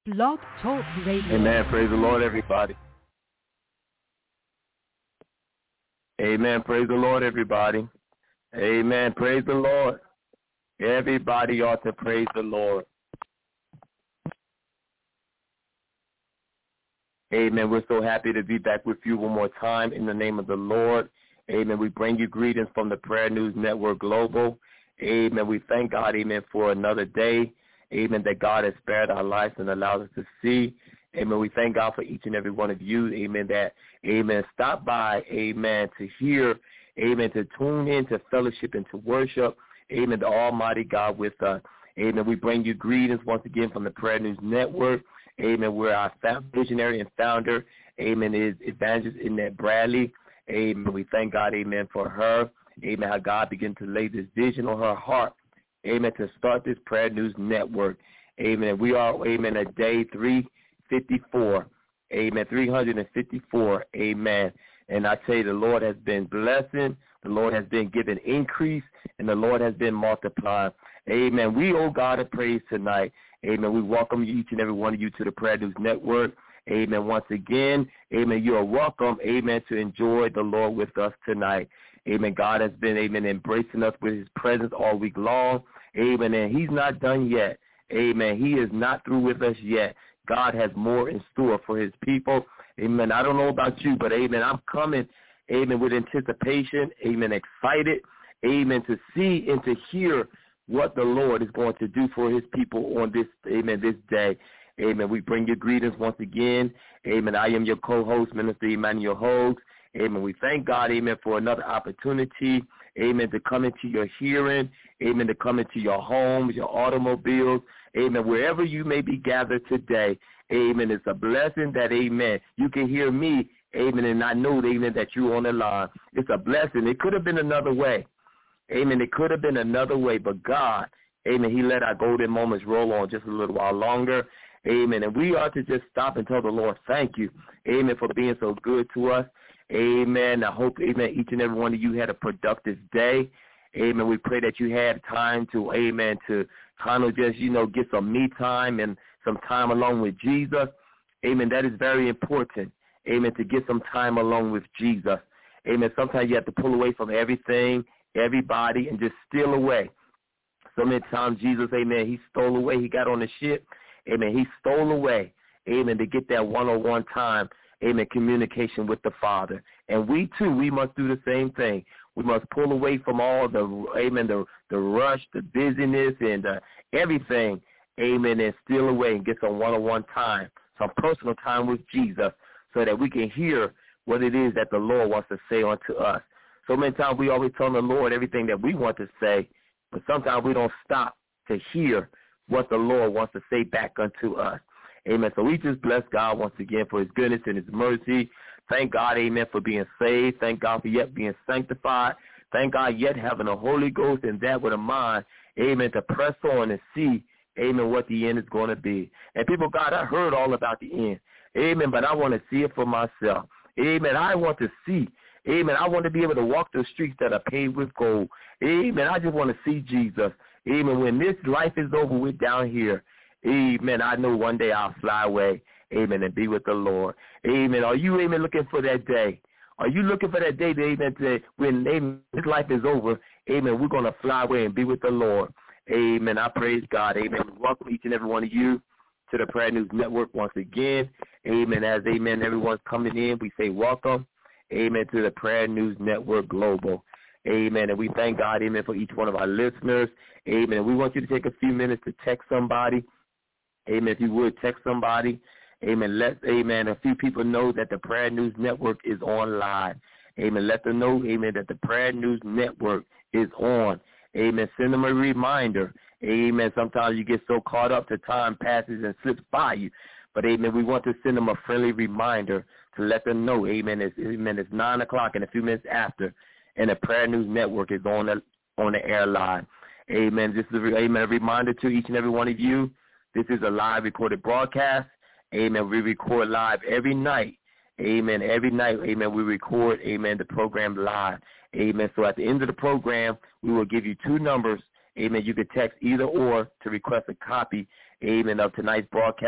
Blog Talk Radio. Amen. Praise the Lord, everybody. Amen. Praise the Lord, everybody. Amen. Praise the Lord. Everybody ought to praise the Lord. Amen. We're so happy to be back with you one more time in the name of the Lord. Amen. We bring you greetings from the Prayer News Network Global. Amen. We thank God, amen, for another day. Amen, that God has spared our lives and allowed us to see. Amen. We thank God for each and every one of you. Amen. That, amen, stop by, amen, to hear, amen, to tune in, to fellowship and to worship, amen, the Almighty God with us. Amen. We bring you greetings once again from the Prayer News Network. Amen. Where our visionary and founder, amen, is Evangelist Annette Bradley. Amen. We thank God, amen, for her. Amen. How God began to lay this vision on her heart. Amen. To start this Prayer News Network. Amen. We are, amen, at day 354. Amen. 354. Amen. And I tell you, the Lord has been blessing. The Lord has been giving increase. And the Lord has been multiplying. Amen. We owe God a praise tonight. Amen. We welcome each and every one of you to the Prayer News Network. Amen. Once again, amen, you are welcome, amen, to enjoy the Lord with us tonight. Amen. God has been, amen, embracing us with his presence all week long. Amen. And he's not done yet. Amen. He is not through with us yet. God has more in store for his people. Amen. I don't know about you, but, amen, I'm coming, amen, with anticipation, amen, excited, amen, to see and to hear what the Lord is going to do for his people on this, amen, this day. Amen. We bring you greetings once again. Amen. I am your co-host, Minister Emmanuel Hogues. Amen. We thank God, amen, for another opportunity, amen, to come into your hearing, amen, to come into your homes, your automobiles, amen, wherever you may be gathered today. Amen. It's a blessing that, amen, you can hear me, amen, and I know, amen, that you're on the line. It's a blessing. It could have been another way. Amen. It could have been another way, but God, amen, he let our golden moments roll on just a little while longer. Amen. And we ought to just stop and tell the Lord, thank you, amen, for being so good to us. Amen. I hope, amen, each and every one of you had a productive day. Amen. We pray that you had time to, amen, to kind of just, get some me time and some time along with Jesus. Amen. That is very important. Amen. To get some time along with Jesus. Amen. Sometimes you have to pull away from everything, everybody, and just steal away. So many times Jesus, amen, he stole away. He got on the ship. Amen. He stole away. Amen. To get that one-on-one time. Amen. Communication with the Father. And we, too, we must do the same thing. We must pull away from all the, amen, the rush, the busyness, and everything. Amen. And steal away and get some one-on-one time, some personal time with Jesus so that we can hear what it is that the Lord wants to say unto us. So many times we always tell the Lord everything that we want to say, but sometimes we don't stop to hear what the Lord wants to say back unto us. Amen. So we just bless God once again for his goodness and his mercy. Thank God, amen, for being saved. Thank God for yet being sanctified. Thank God yet having the Holy Ghost and that with a mind, amen, to press on and see, amen, what the end is going to be. And people, God, I heard all about the end. Amen, but I want to see it for myself. Amen. I want to see. Amen. I want to be able to walk the streets that are paved with gold. Amen. I just want to see Jesus. Amen. When this life is over with down here, amen, I know one day I'll fly away, amen, and be with the Lord. Amen. Are you, amen, looking for that day? Are you looking for that day, amen, when, amen, this life is over, amen, we're going to fly away and be with the Lord. Amen. I praise God. Amen. We welcome each and every one of you to the Prayer News Network once again. Amen. As, amen, everyone's coming in, we say welcome, amen, to the Prayer News Network Global. Amen. And we thank God, amen, for each one of our listeners. Amen. We want you to take a few minutes to text somebody. Amen. If you would, text somebody. Amen. Let, amen, a few people know that the Prayer News Network is online. Amen. Let them know, amen, that the Prayer News Network is on. Amen. Send them a reminder. Amen. Sometimes you get so caught up that time passes and slips by you. But, amen, we want to send them a friendly reminder to let them know, amen, it's 9 o'clock and a few minutes after, and the Prayer News Network is on the air live. Amen. This is a reminder to each and every one of you. This is a live recorded broadcast. Amen. We record live every night. Amen. Every night, amen, we record, amen, the program live. Amen. So at the end of the program, we will give you two numbers. Amen. You can text either or to request a copy, amen, of tonight's broadcast.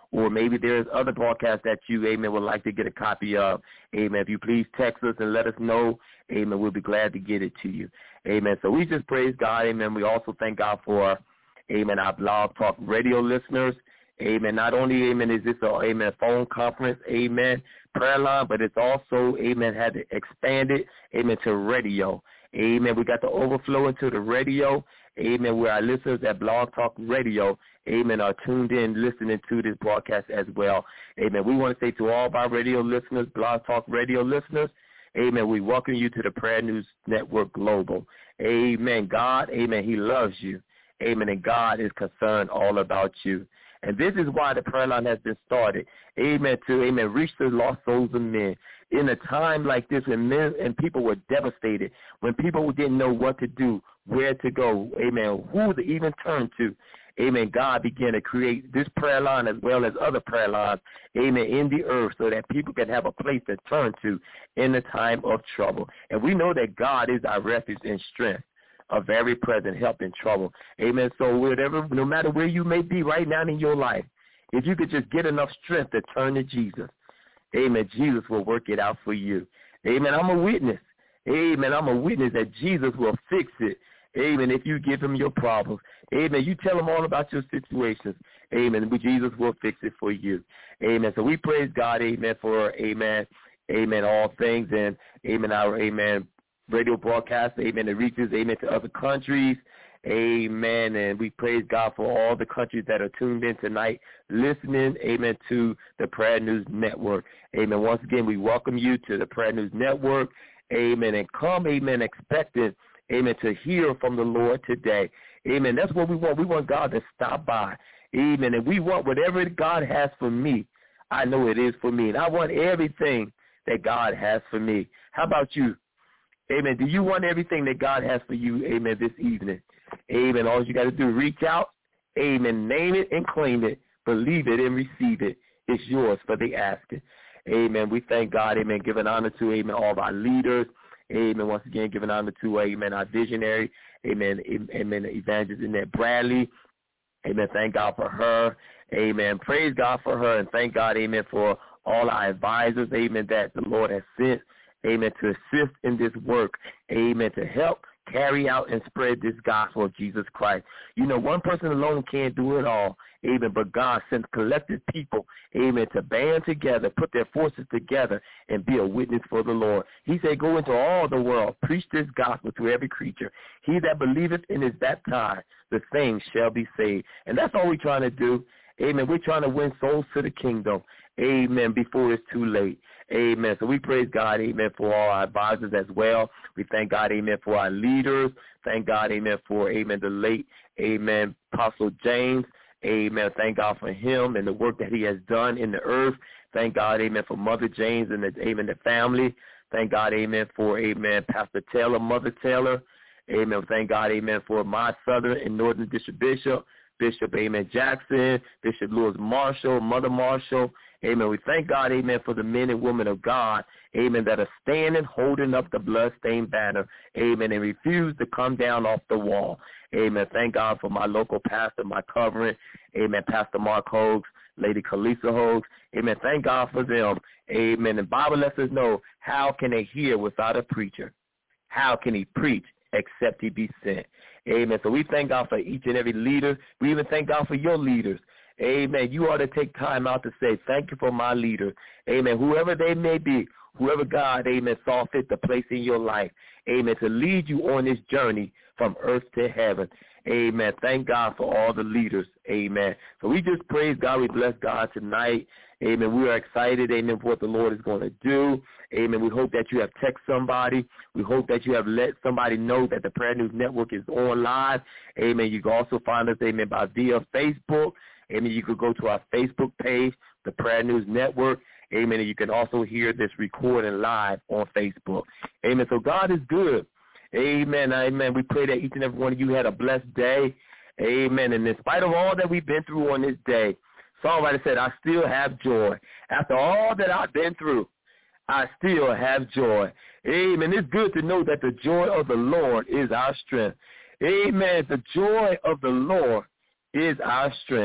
or maybe there's other broadcasts that you, amen, would like to get a copy of. Amen. If you please text us and let us know, amen, we'll be glad to get it to you. Amen. So we just praise God. Amen. We also thank God for, amen, our Blog Talk Radio listeners. Amen. Not only, amen, is this a, amen, phone conference, amen, prayer line, but it's also, amen, had to expand it, amen, to radio. Amen. We got the overflow into the radio. Amen. Where our listeners at Blog Talk Radio, amen, are tuned in listening to this broadcast as well. Amen. We want to say to all of our radio listeners, Blog Talk Radio listeners, amen, we welcome you to the Prayer News Network Global. Amen. God, amen, he loves you. Amen. And God is concerned all about you. And this is why the prayer line has been started. Amen. To, amen, reach the lost souls of men. In a time like this when men and people were devastated, when people didn't know what to do, where to go, amen, who to even turn to, amen, God began to create this prayer line as well as other prayer lines, amen, in the earth so that people can have a place to turn to in the time of trouble. And we know that God is our refuge and strength, a very present help in trouble. Amen. So whatever, no matter where you may be right now in your life, if you could just get enough strength to turn to Jesus, amen, Jesus will work it out for you. Amen. I'm a witness. Amen. I'm a witness that Jesus will fix it. Amen. If you give him your problems. Amen. You tell him all about your situations. Amen. But Jesus will fix it for you. Amen. So we praise God. Amen. For, amen, amen, all things. And, amen, our, amen, radio broadcast, amen, it reaches, amen, to other countries, amen, and we praise God for all the countries that are tuned in tonight, listening, amen, to the Prayer News Network. Amen. Once again, we welcome you to the Prayer News Network, amen, and come, amen, expecting, amen, to hear from the Lord today. Amen. That's what we want. We want God to stop by, amen, and we want whatever God has for me, I know it is for me, and I want everything that God has for me. How about you? Amen. Do you want everything that God has for you, amen, this evening? Amen. All you got to do is reach out, amen, name it and claim it, believe it and receive it. It's yours for the asking. Amen. We thank God, amen, giving honor to, amen, all of our leaders. Amen. Once again, giving honor to, amen, our visionary, amen, amen, Evangelist Annette Bradley. Amen. Thank God for her. Amen. Praise God for her and thank God, amen, for all our advisors, amen, that the Lord has sent, amen, to assist in this work, amen, to help carry out and spread this gospel of Jesus Christ. You know, one person alone can't do it all, amen, but God sent collective people, amen, to band together, put their forces together, and be a witness for the Lord. He said, go into all the world, preach this gospel to every creature. He that believeth and is baptized, the same shall be saved. And that's all we're trying to do. Amen. We're trying to win souls to the kingdom. Amen. Before it's too late. Amen. So we praise God, amen, for all our advisors as well. We thank God, amen, for our leaders. Thank God, amen, for, amen, the late, amen, Apostle James. Amen. Thank God for him and the work that he has done in the earth. Thank God, amen, for Mother James and, amen, the family. Thank God, amen, for, amen, Pastor Taylor, Mother Taylor. Amen. Thank God, amen, for my Southern and Northern District Bishop, amen, Jackson, Bishop Lewis Marshall, Mother Marshall. Amen. We thank God, amen, for the men and women of God, amen, that are standing, holding up the bloodstained banner, amen, and refuse to come down off the wall. Amen. Thank God for my local pastor, my covering, amen, Pastor Mark Hogues, Lady Kalisa Hogues. Amen. Thank God for them. Amen. The Bible lets us know, how can they hear without a preacher? How can he preach except he be sent? Amen. So we thank God for each and every leader. We even thank God for your leaders. Amen. You ought to take time out to say, thank you for my leader. Amen. Whoever they may be, whoever God, amen, saw fit to place in your life. Amen. To lead you on this journey from earth to heaven. Amen. Thank God for all the leaders. Amen. So we just praise God. We bless God tonight. Amen. We are excited, amen, for what the Lord is going to do. Amen. We hope that you have texted somebody. We hope that you have let somebody know that the Prayer News Network is on live. Amen. You can also find us, amen, via Facebook. Amen. You could go to our Facebook page, the Prayer News Network. Amen. And you can also hear this recording live on Facebook. Amen. So God is good. Amen. Amen. We pray that each and every one of you had a blessed day. Amen. And in spite of all that we've been through on this day, songwriter said, I still have joy. After all that I've been through, I still have joy. Amen. It's good to know that the joy of the Lord is our strength. Amen. The joy of the Lord is our strength.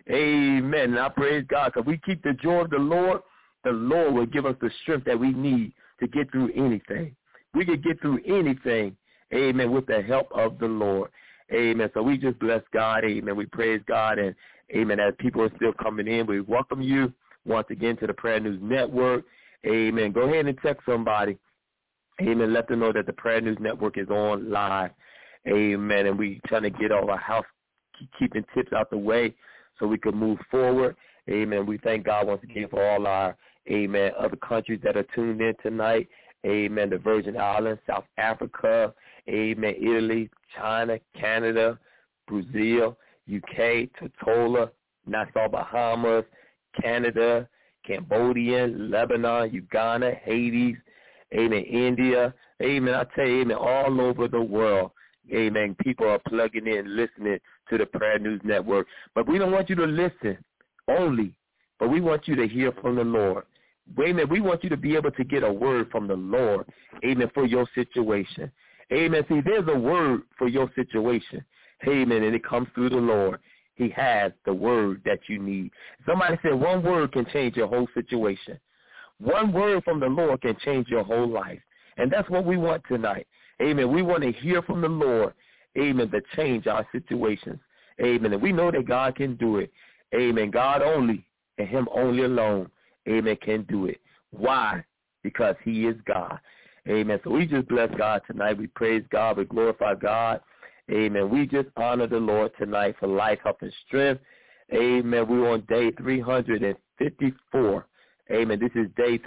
Amen. And I praise God, because we keep the joy of the Lord will give us the strength that we need to get through anything. We can get through anything, amen, with the help of the Lord. Amen. So we just bless God. Amen. We praise God. And, amen, as people are still coming in, we welcome you once again to the Prayer News Network. Amen. Go ahead and text somebody. Amen. Let them know that the Prayer News Network is on live. Amen. And we trying to get all our housekeeping tips out the way so we can move forward. Amen. We thank God once again for all our, amen, other countries that are tuned in tonight. Amen. The Virgin Islands, South Africa, amen, Italy, China, Canada, Brazil, UK, Tortola, Nassau, Bahamas, Canada, Cambodia, Lebanon, Uganda, Haiti, amen, India. Amen. I tell you, amen, all over the world. Amen. People are plugging in, listening to the Prayer News Network. But we don't want you to listen only, but we want you to hear from the Lord. Amen. We want you to be able to get a word from the Lord, amen, for your situation. Amen. See, there's a word for your situation. Amen. And it comes through the Lord. He has the word that you need. Somebody said one word can change your whole situation. One word from the Lord can change your whole life. And that's what we want tonight. Amen. We want to hear from the Lord, amen, to change our situations. Amen. And we know that God can do it. Amen. God only and him only alone, amen, can do it. Why? Because he is God. Amen. So we just bless God tonight. We praise God. We glorify God. Amen. We just honor the Lord tonight for life, health, and strength. Amen. We're on day 354. Amen. This is day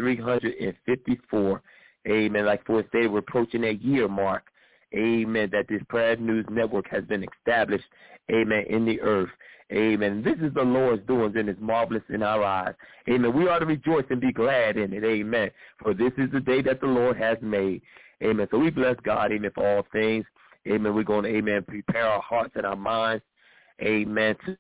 354. Amen. Like for today, we're approaching that year mark. Amen. That this Prayer News Network has been established. Amen. In the earth. Amen. This is the Lord's doings, and it's marvelous in our eyes. Amen. We ought to rejoice and be glad in it. Amen. For this is the day that the Lord has made. Amen. So we bless God, amen, for all things. Amen. We're going to, amen, prepare our hearts and our minds. Amen. To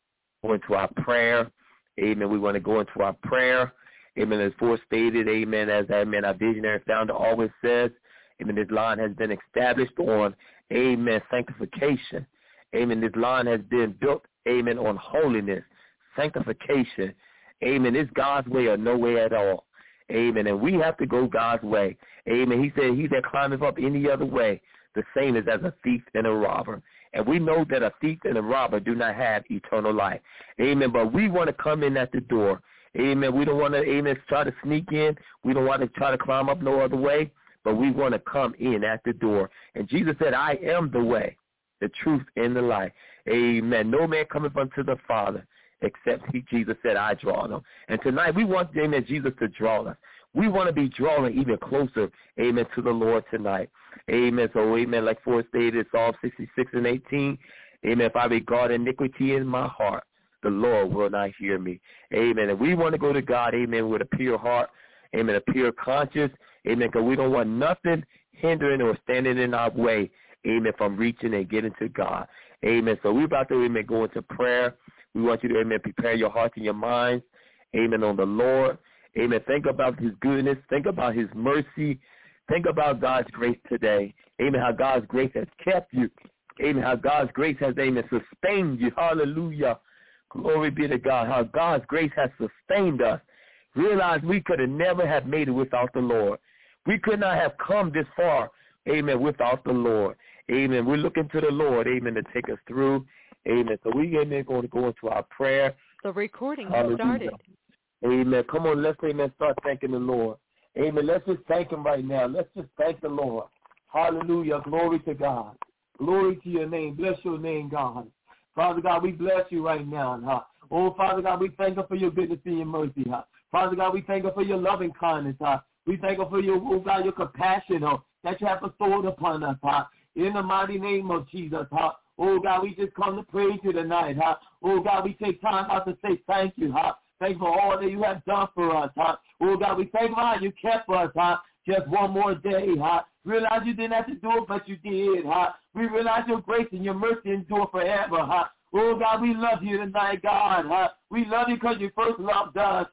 go into our prayer. Amen. We want to go into our prayer. Amen. As forestated, amen, as amen, our visionary founder always says, amen, this line has been established on, amen, sanctification. Amen. This line has been built, amen, on holiness, sanctification. Amen. It's God's way or no way at all. Amen. And we have to go God's way. Amen. He said, he that climbeth up any other way, the same is as a thief and a robber. And we know that a thief and a robber do not have eternal life. Amen. But we want to come in at the door. Amen. We don't want to, amen, try to sneak in. We don't want to try to climb up no other way, but we want to come in at the door. And Jesus said, I am the way, the truth, and the life. Amen. No man cometh unto the Father except he, Jesus said, I draw them. And tonight we want, amen, Jesus to draw us. We want to be drawing even closer, amen, to the Lord tonight. Amen. So, amen, like for stated, Psalm 66 and 18, amen, if I regard iniquity in my heart, the Lord will not hear me. Amen. And we want to go to God, amen, with a pure heart, amen, a pure conscience, amen, because we don't want nothing hindering or standing in our way, amen, from reaching and getting to God. Amen. So we're about to, amen, go into prayer. We want you to, amen, prepare your hearts and your minds, amen, on the Lord. Amen. Think about his goodness. Think about his mercy. Think about God's grace today. Amen. How God's grace has kept you. Amen. How God's grace has, amen, sustained you. Hallelujah. Glory be to God. How God's grace has sustained us. Realize we could have never have made it without the Lord. We could not have come this far, amen, without the Lord. Amen. We're looking to the Lord, amen, to take us through. Amen. So we, amen, going to go into our prayer. The recording has started. Amen. Come on, let's, amen, start thanking the Lord. Amen. Let's just thank him right now. Let's just thank the Lord. Hallelujah. Glory to God. Glory to your name. Bless your name, God. Father God, we bless you right now. Huh? Oh, Father God, we thank you for your goodness and your mercy. Huh? Father God, we thank you for your loving kindness. Huh? We thank you for your, oh God, your compassion that you have bestowed upon us. Huh? In the mighty name of Jesus. Huh? Oh God, we just come to praise you tonight. Huh? Oh God, we take time out to say thank you. Huh? Thank you for all that you have done for us. Huh? Oh God, we thank you for how you kept us. Huh? Just one more day. Huh? Realize you didn't have to do it, but you did. Huh? We realize your grace and your mercy endure forever. Huh? Oh God, we love you tonight, God. Huh? We love you because you first loved us. Huh?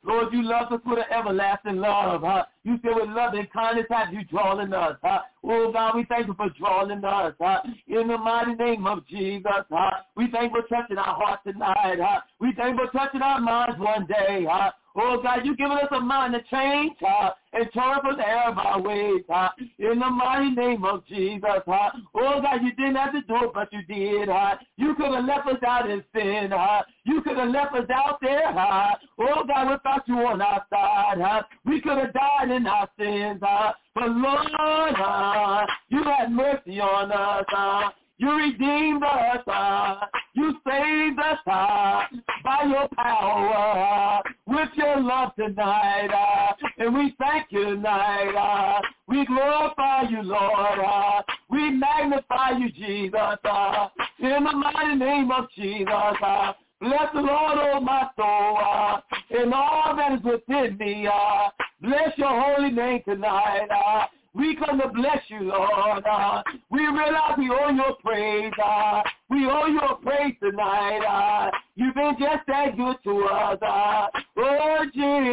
Lord, you love us with an everlasting love. You said with love and kindness have you drawing us. Oh, God, we thank you for drawing us. In the mighty name of Jesus. We thank you for touching our hearts tonight. We thank you for touching our minds one day. Oh, God, you've given us a mind to change and turn from the error of our ways. In the mighty name of Jesus. Oh, God, you didn't have to do it, but you did. You could have left us out in sin. You could have left us out there. Oh, God, without you on our side. We could have died in our sins. But, Lord, you had mercy on us. You redeemed us. You saved us by your power with your love tonight. And we thank you tonight. We glorify you, Lord. We magnify you, Jesus. In the mighty name of Jesus. Bless the Lord, oh my soul, and all that is within me. Bless your holy name tonight. We come to bless you, Lord. We realize we owe your praise. We owe your praise tonight. You've been just that good to us. Oh,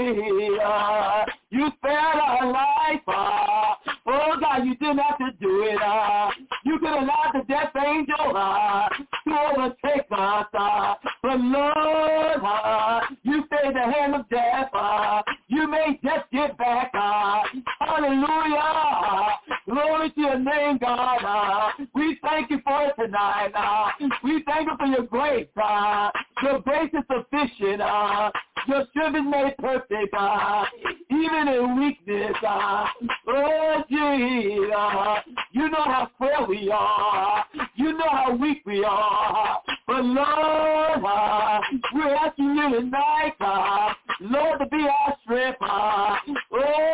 Jesus, you spared our life. Oh, God, you didn't have to do it. You could have allowed the death angel to overtake us. But, Lord, you stayed the hand of death. You made death get back. Hallelujah. Glory to your name, God. We thank you for it tonight. We thank you for your grace. Your grace is sufficient. Your strength is made perfect, even in weakness. Oh, Jesus, you know how frail we are. You know how weak we are. But, Lord, we're asking you tonight, Lord, to be our strength. Oh,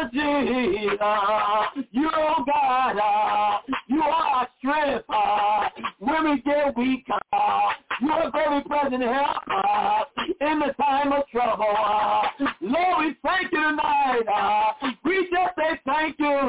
Jesus, you, oh, God, you are our strength. When we get weak, you are very present help in the time of trouble. Lord, we thank you tonight. We just say thank you.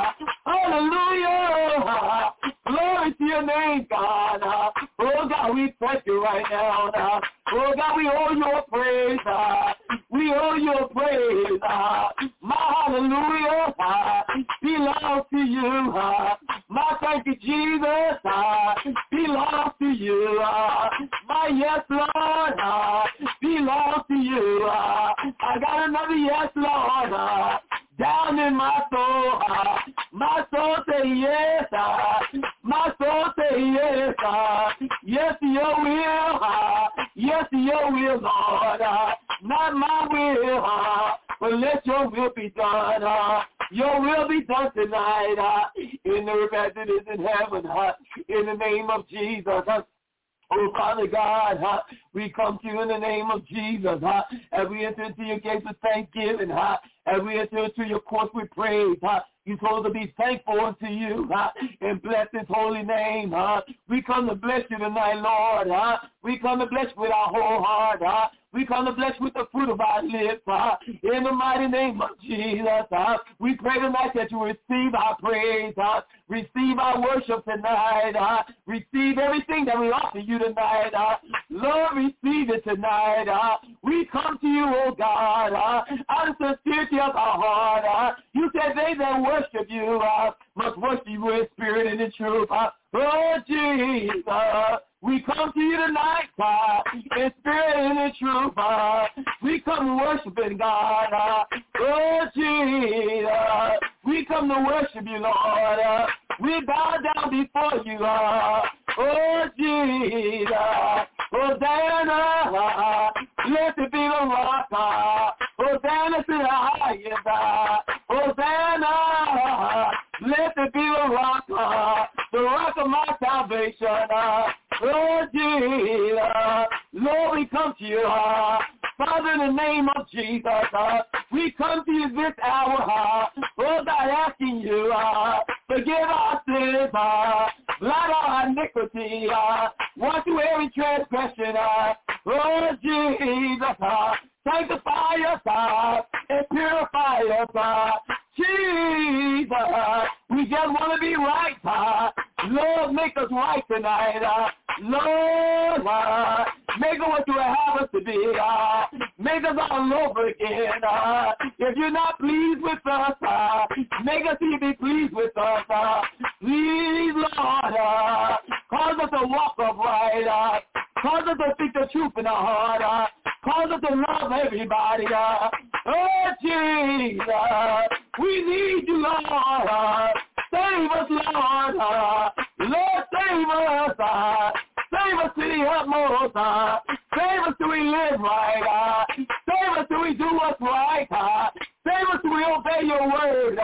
Hallelujah. Glory to your name, God. Oh, God, we thank you right now. Oh, God, we owe your praise. We owe your praise. My hallelujah belongs to you. My thank you, Jesus, belongs to you. My yes, Lord, belongs to you. I got another yes, Lord, down in my soul. My soul say yes. My soul say yes. Yes to your will. Yes to your will, Lord. Not my will, but let your will be done. Your will be done tonight in the earth as it is in heaven. In the name of Jesus. Oh, Father God, we come to you in the name of Jesus. As we enter into your gates with thanksgiving, as we enter into your courts with praise, you told us to be thankful unto you and bless his holy name. We come to bless you tonight, Lord. We come to bless you with our whole heart. We come to bless you with the fruit of our lips. In the mighty name of Jesus, we pray tonight that you receive our praise, receive our worship tonight, receive everything that we offer you tonight. Lord, receive it tonight. We come to you, oh God, out of the sincerity of our heart. You said they that worship you must worship you in spirit and in truth. Oh, Jesus, we come to you tonight, God, in spirit and in truth. We come worshiping, God. Oh, Jesus, we come to worship you, Lord. We bow down before you, oh, Jesus. Hosanna, blessed be the rock. Hosanna to the highest. Hosanna, blessed be the rock of my salvation. Oh, Jesus, Lord, we come to you, Father, in the name of Jesus, we come to you this hour, oh, God, asking you, forgive our sins, blot our iniquity, wash away every transgression, oh, Jesus, sanctify us, and purify us, Jesus, we just want to be right, Lord, make us right tonight, Lord, make us what you have us to be, Make us all over again. If you're not pleased with us, make us be pleased with us. Please, Lord, cause us to walk upright. Cause us to speak the truth in our heart. Cause us to love everybody. Oh, Jesus, we need you, Lord. Save us, Lord. Lord, save us. Save us to the utmost. Save us till we live right. Save us till we do what's right. Save us till we obey your word.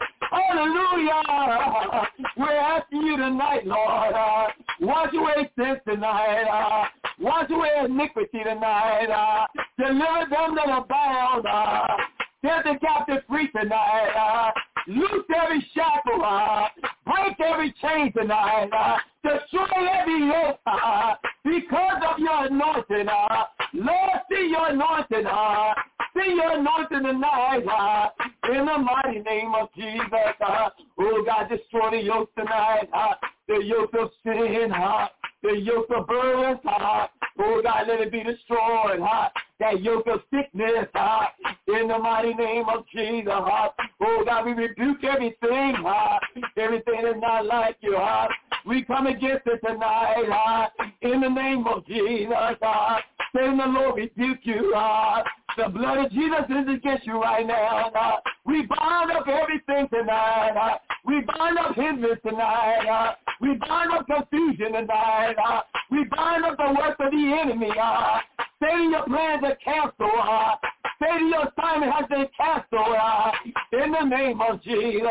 Hallelujah. We're asking you tonight, Lord. Wash away sins tonight. Wash away iniquity tonight. Deliver them that are bound. Set the captive free tonight. Loose every shackle. Break every chain tonight. Destroy every yoke because of your anointing. Lord, see your anointing. See your anointing tonight. In the mighty name of Jesus. Oh, God, destroy the yoke tonight. The yoke of sin. The yoke of burdens. Oh, God, let it be destroyed. That yoke of sickness. In the mighty name of Jesus. Oh, God, we rebuke everything. Everything that's not like you. We come against it tonight. In the name of Jesus. Satan, the Lord rebuke you. The blood of Jesus is against you right now. We bind up everything tonight. We bind up hindrance tonight. We bind up confusion tonight. We bind up the work of the enemy. Satan, your plans are canceled. Satan, your assignment has been canceled. In the name of Jesus.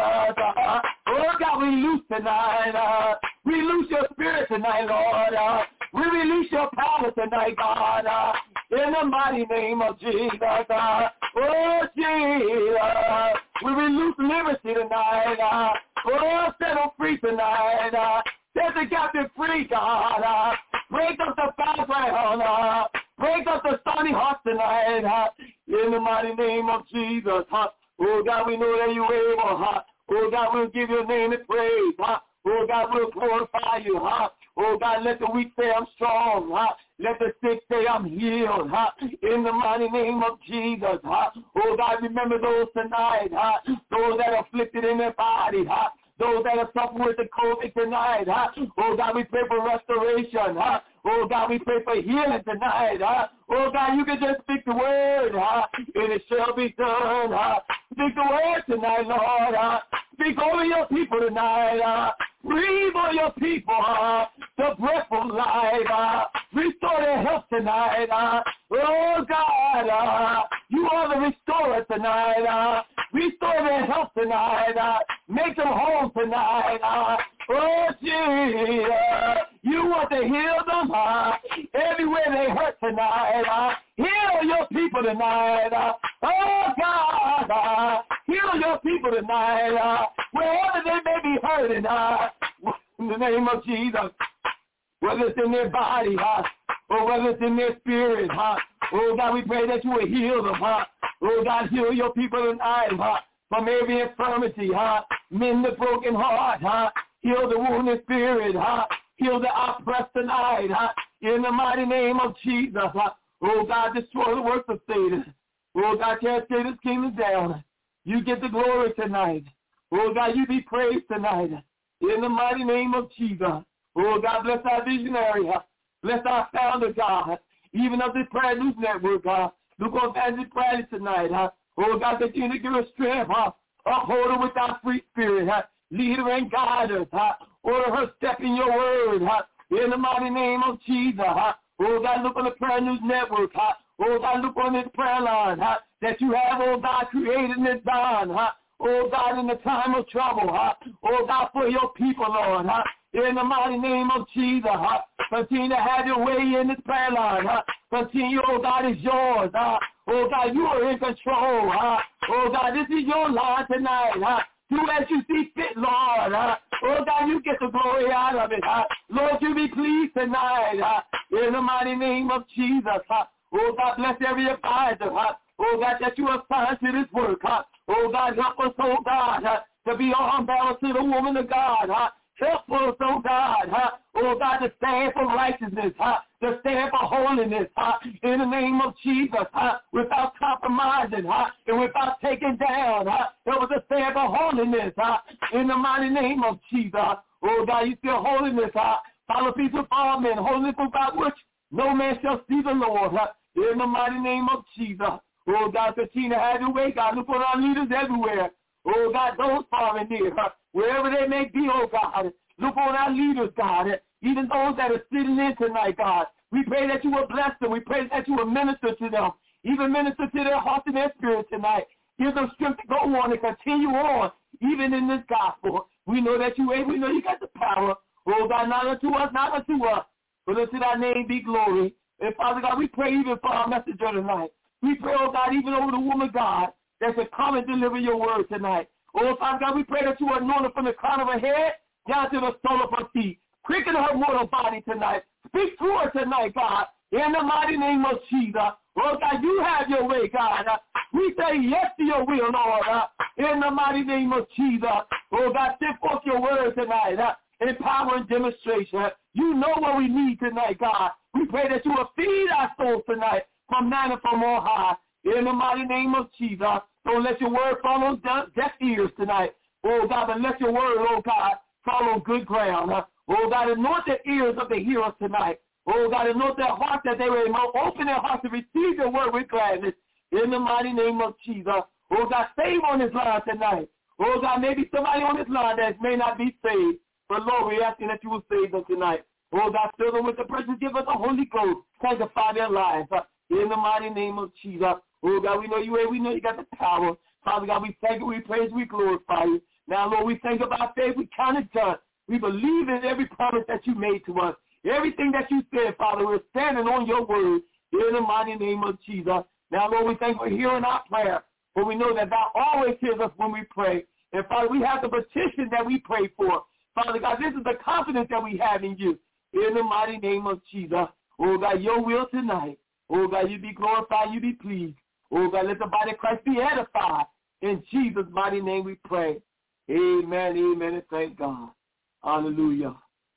Oh, God, we loose tonight. We loose your spirit tonight, Lord. We release your power tonight, God. In the mighty name of Jesus. Oh, Jesus. We release liberty tonight. Oh, set them free tonight. Set the captive free, God. Break up the foul ground. Break up the stony hearts tonight. In the mighty name of Jesus. Oh, God, we know that you're able. Oh, God, we'll give your name the praise. Oh, God, we'll glorify you. Oh, God, let the weak say I'm strong. Let the sick say I'm healed. In the mighty name of Jesus. Oh, God, remember those tonight. Those that are afflicted in their body. Those that are suffering with the COVID tonight. Oh, God, we pray for restoration. Oh, God, we pray for healing tonight. Oh, God, you can just speak the word, and it shall be done. Speak the word tonight, Lord. Speak over your people tonight. Breathe on your people, the breath of life. Restore their health tonight. Oh, God, you are the restorer tonight. Restore their health tonight. Make them whole tonight. Oh, Jesus, you want to heal them everywhere they hurt tonight. Heal your people tonight. Oh, God, heal your people tonight. Wherever they may be hurting, in the name of Jesus, whether it's in their body, or whether it's in their spirit, oh, God, we pray that you will heal them, oh, God, heal your people tonight, from every infirmity, mend the broken heart, heal the wounded spirit, heal the oppressed tonight, in the mighty name of Jesus. Oh, God, destroy the works of Satan. Oh, God, cast Satan's kingdom down. You get the glory tonight. Oh, God, you be praised tonight. In the mighty name of Jesus. Oh, God, bless our visionary. Bless our founder, God. Even of this Prayer News Network, God. Look on Fancy Friday tonight. Oh, God, continue to give us strength. Uphold her with our free spirit. Lead her and guide us. Order her step in your word. In the mighty name of Jesus. Oh, God, look on the Prayer News Network. Oh, God, look on this prayer line that you have, oh, God, created and designed. Oh, God, in the time of trouble. Oh, God, for your people, Lord. In the mighty name of Jesus. Continue to have your way in this prayer line. Continue, oh, God, is yours. Oh, God, you are in control. Oh, God, this is your line tonight. Do as you see fit, Lord. Oh, God, you get the glory out of it. Lord, you be pleased tonight. In the mighty name of Jesus. Oh, God, bless every advisor. Oh, God, that you assign to this work. Oh, God, help us, oh, God, to be on balance to the woman of God. Help us, oh God, oh God, to stand for righteousness, to stand for holiness, in the name of Jesus, without compromising, and without taking down. Help us to stand for holiness, in the mighty name of Jesus. Oh God, you feel holiness, follow peace with all men, holiness without which no man shall see the Lord, in the mighty name of Jesus. Oh God, continue to have your way, God. Look for our leaders everywhere. Oh God, those far and near, wherever they may be, oh God. Look on our leaders, God, even those that are sitting in tonight, God. We pray that you will bless them. We pray that you will minister to them, even minister to their hearts and their spirit tonight. Give them strength to go on and continue on, even in this gospel. We know that you able. We know you got the power. Oh God, not unto us, but unto thy name be glory. And Father God, we pray even for our messenger tonight. We pray, oh God, even over the woman God that should come and deliver your word tonight. Oh, Father God, we pray that you anoint her from the crown of her head down to the sole of her feet. Quicken her mortal body tonight. Speak to her tonight, God, in the mighty name of Jesus. Oh, God, you have your way, God. We say yes to your will, Lord, in the mighty name of Jesus. Oh, God, send forth your word tonight in power and demonstration. You know what we need tonight, God. We pray that you will feed our souls tonight from manna from on high. In the mighty name of Jesus, don't let your word fall on deaf ears tonight. Oh, God, but let your word, oh, God, fall on good ground. Oh, God, anoint the ears of the hearers tonight. Oh, God, anoint their hearts that they may open their hearts to receive your word with gladness. In the mighty name of Jesus. Oh, God, save on this line tonight. Oh, God, maybe somebody on this line that may not be saved. But, Lord, we're asking that you will save them tonight. Oh, God, fill them with the precious gift of the Holy Ghost. Sanctify their lives. In the mighty name of Jesus. Oh, God, we know you got the power. Father God, we thank you, we praise, we glorify you. Now, Lord, we think about faith, we count it done. We believe in every promise that you made to us. Everything that you said, Father, we're standing on your word in the mighty name of Jesus. Now, Lord, we thank you for hearing our prayer, for we know that thou always hears us when we pray. And, Father, we have the petition that we pray for. Father God, this is the confidence that we have in you in the mighty name of Jesus. Oh, God, your will tonight. Oh, God, you be glorified, you be pleased. Oh, God, let the body of Christ be edified. In Jesus' mighty name we pray. Amen, amen, and thank God. Hallelujah.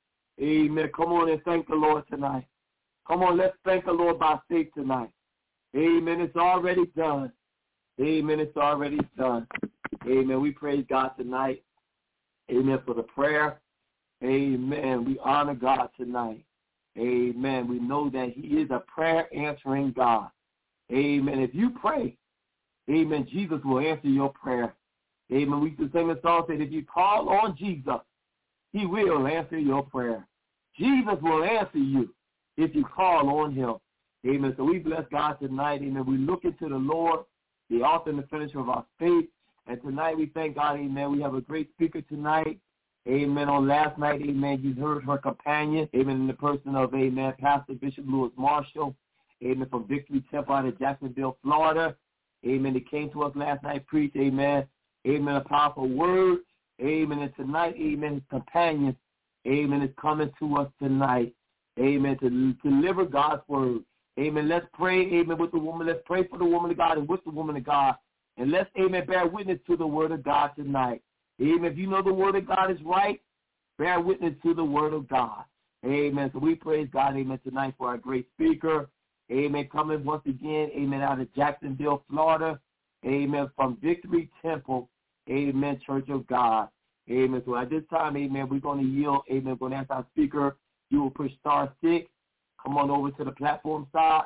Amen. Come on and thank the Lord tonight. Come on, let's thank the Lord by faith tonight. Amen. It's already done. Amen. It's already done. Amen. We praise God tonight. Amen for the prayer. Amen. We honor God tonight. Amen. We know that he is a prayer-answering God. Amen. If you pray, amen, Jesus will answer your prayer. Amen. We used to sing a song that if you call on Jesus, he will answer your prayer. Jesus will answer you if you call on him. Amen. So we bless God tonight. Amen. We look into the Lord, the author and the finisher of our faith. And tonight we thank God, amen. We have a great speaker tonight. Amen. On last night, amen, you heard her companion, amen, in the person of, amen, Pastor Bishop Lewis Marshall, amen, from Victory Temple out of Jacksonville, Florida. Amen. He came to us last night, preached, amen, amen, a powerful word. Amen. And tonight, amen, his companion, amen, is coming to us tonight, amen, to deliver God's word. Amen. Let's pray, amen, with the woman. Let's pray for the woman of God and with the woman of God. And let's, amen, bear witness to the word of God tonight. Amen. If you know the word of God is right, bear witness to the word of God. Amen. So we praise God, amen, tonight for our great speaker. Amen. Coming once again, amen, out of Jacksonville, Florida. Amen. From Victory Temple, amen, Church of God. Amen. So at this time, amen, we're going to yield. Amen. We're going to ask our speaker, you will push *6. Come on over to the platform side.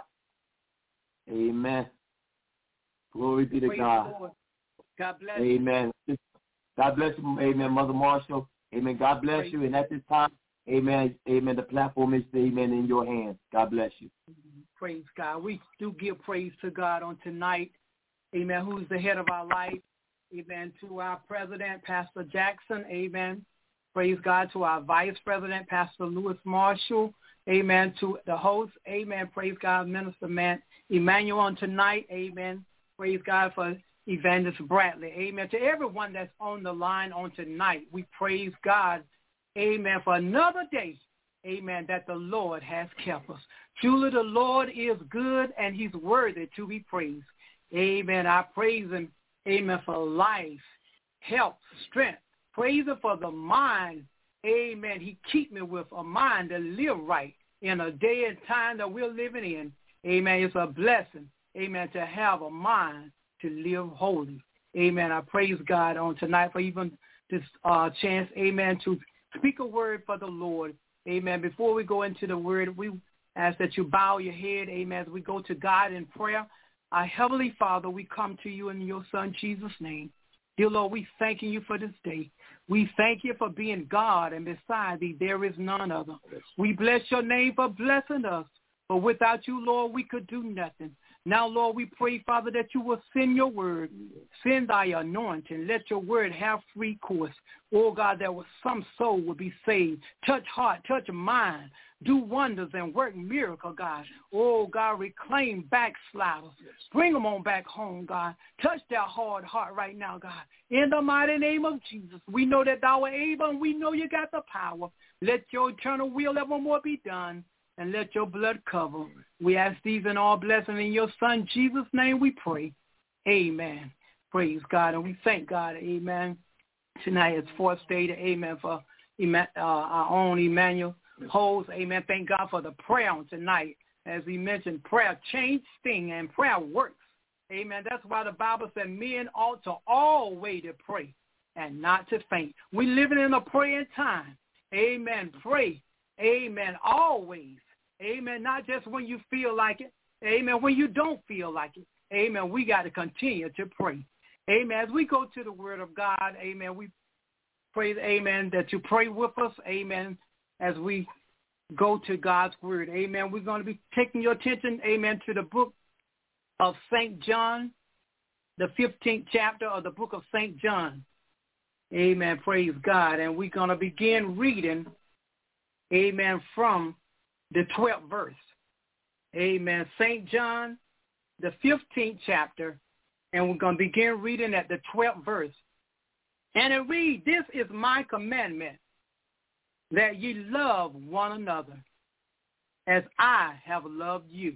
Amen. Glory be to God. God bless you. Amen. God bless you, amen, Mother Marshall. Amen. God bless you. And at this time, amen, amen, the platform is, amen, in your hands. God bless you. Praise God. We do give praise to God on tonight. Amen. Who's the head of our life. Amen. To our president, Pastor Jackson. Amen. Praise God. To our vice president, Pastor Lewis Marshall. Amen. To the host. Amen. Praise God, Minister Emmanuel on tonight. Amen. Praise God for Evangelist Bradley. Amen. To everyone that's on the line on tonight, we praise God. Amen. For another day. Amen. That the Lord has kept us. Truly the Lord is good and he's worthy to be praised. Amen. I praise him. Amen. For life, health, strength. Praise him for the mind. amen, he keep me with a mind to live right in a day and time that we're living in. Amen. It's a blessing, amen, to have a mind to live holy. Amen. I praise God on tonight for even this chance, amen, to speak a word for the Lord. Amen. Before we go into the word, we ask that you bow your head, amen, as we go to God in prayer. Our Heavenly Father, we come to you in your Son Jesus' name. Dear Lord, we thanking you for this day. We thank you for being God, and beside thee there is none other. We bless your name for blessing us. For without you, Lord, we could do nothing. Now, Lord, we pray, Father, that you will send your word. Send thy anointing. Let your word have free course. Oh, God, that some soul will be saved. Touch heart, touch mind. Do wonders and work miracle, God. Oh, God, reclaim backsliders. Bring them on back home, God. Touch their hard heart right now, God. In the mighty name of Jesus, we know that thou art able, and we know you got the power. Let your eternal will evermore be done, and let your blood cover. We ask these and all blessings in your Son, Jesus' name we pray. Amen. Praise God. And we thank God, amen. Tonight is fourth day, amen, for our own Emmanuel Holds. Amen. Thank God for the prayer on tonight. As we mentioned, prayer changes things and prayer works. Amen. That's why the Bible said men ought to always to pray and not to faint. We're living in a praying time. Amen. Pray. Amen. Always. Amen. Not just when you feel like it. Amen. When you don't feel like it. Amen. We got to continue to pray. Amen. As we go to the word of God, amen, we pray, amen, that you pray with us. Amen. As we go to God's word. Amen. We're going to be taking your attention, amen, to the book of St. John, the 15th chapter of the book of St. John. Amen. Praise God. And we're going to begin reading, amen, from the 12th verse. Amen. St. John, the 15th chapter, and we're going to begin reading at the 12th verse. And it reads, "This is my commandment, that ye love one another, as I have loved you.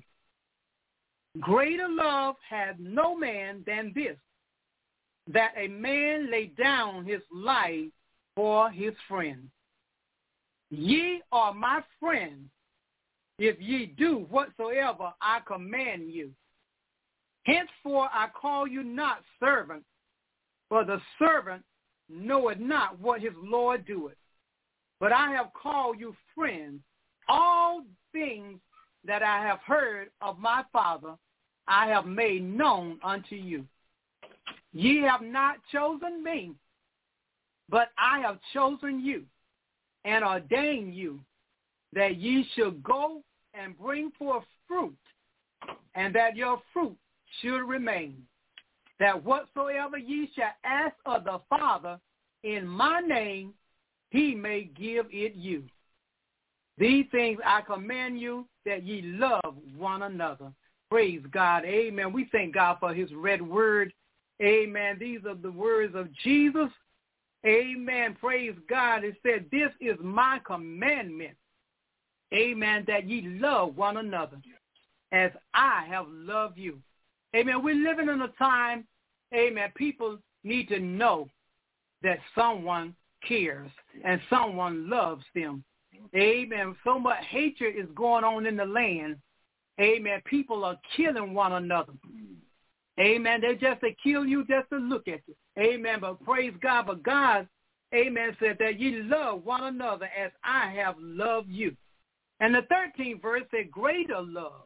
Greater love hath no man than this, that a man lay down his life for his friend. Ye are my friends, if ye do whatsoever I command you. Henceforth I call you not servants, for the servant knoweth not what his Lord doeth. But I have called you friends. All things that I have heard of my Father, I have made known unto you. Ye have not chosen me, but I have chosen you, and ordained you, that ye should go and bring forth fruit, and that your fruit should remain, that whatsoever ye shall ask of the Father in my name, he may give it you. These things I command you, that ye love one another." Praise God. Amen. We thank God for his read word. Amen. These are the words of Jesus. Amen. Praise God. It said, "This is my commandment." Amen. "That ye love one another, as I have loved you." Amen. We're living in a time, amen, people need to know that someone cares and someone loves them. Amen. So much hatred is going on in the land. Amen. People are killing one another. Amen. They just to kill you just to look at you. Amen. But praise God. But God, amen, said that ye love one another as I have loved you. And the 13th verse said, "Greater love,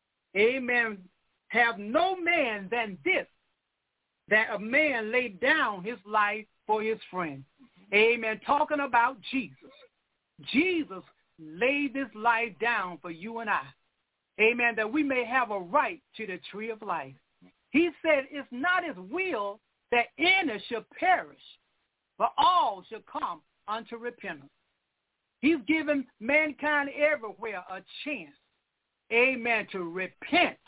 amen, have no man than this, that a man lay down his life for his friend." Amen. Talking about Jesus. Jesus laid this life down for you and I. Amen. That we may have a right to the tree of life. He said it's not his will that any should perish, but all should come unto repentance. He's given mankind everywhere a chance, amen, to repent.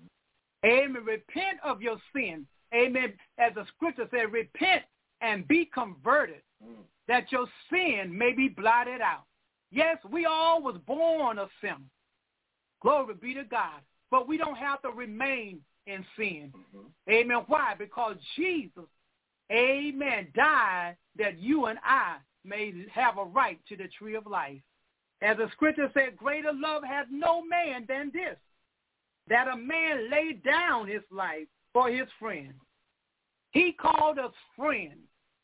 Amen. Repent of your sin. Amen. As the scripture said, repent and be converted, that your sin may be blotted out. Yes, we all was born a sinner. Glory be to God. But we don't have to remain in sin. Amen. Why? Because Jesus, amen, died that you and I may have a right to the tree of life. As the scripture said, greater love has no man than this, that a man lay down his life for his friend. He called us friends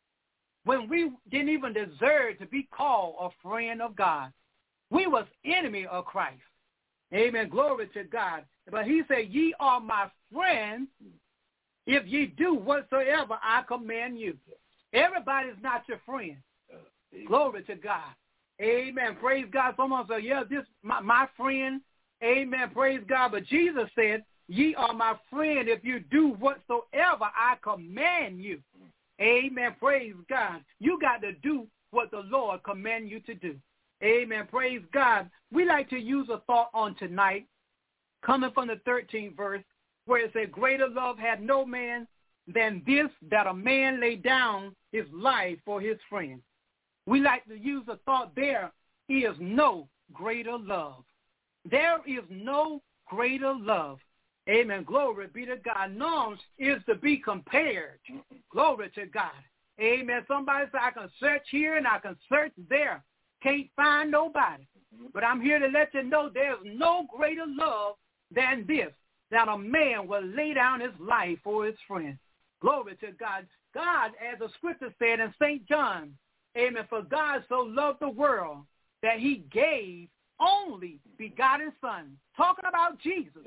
when we didn't even deserve to be called a friend of God. We was enemy of Christ. Amen. Glory to God. But he said, ye are my friends if ye do whatsoever I command you. Everybody's not your friend. Glory to God. Amen. Praise God. Someone said, yeah, this my friend. Amen. Praise God. But Jesus said, ye are my friend if you do whatsoever I command you. Amen. Praise God. You got to do what the Lord command you to do. Amen. Praise God. We like to use a thought on tonight, coming from the 13th verse, where it says, greater love had no man than this, that a man lay down his life for his friend. We like to use a thought, there is no greater love. There is no greater love. Amen. Glory be to God. None is to be compared. Glory to God. Amen. Somebody said, I can search here and I can search there. Can't find nobody. But I'm here to let you know there's no greater love than this, that a man will lay down his life for his friend. Glory to God. God, as the scripture said in St. John, amen, for God so loved the world that he gave only begotten son. Talking about Jesus.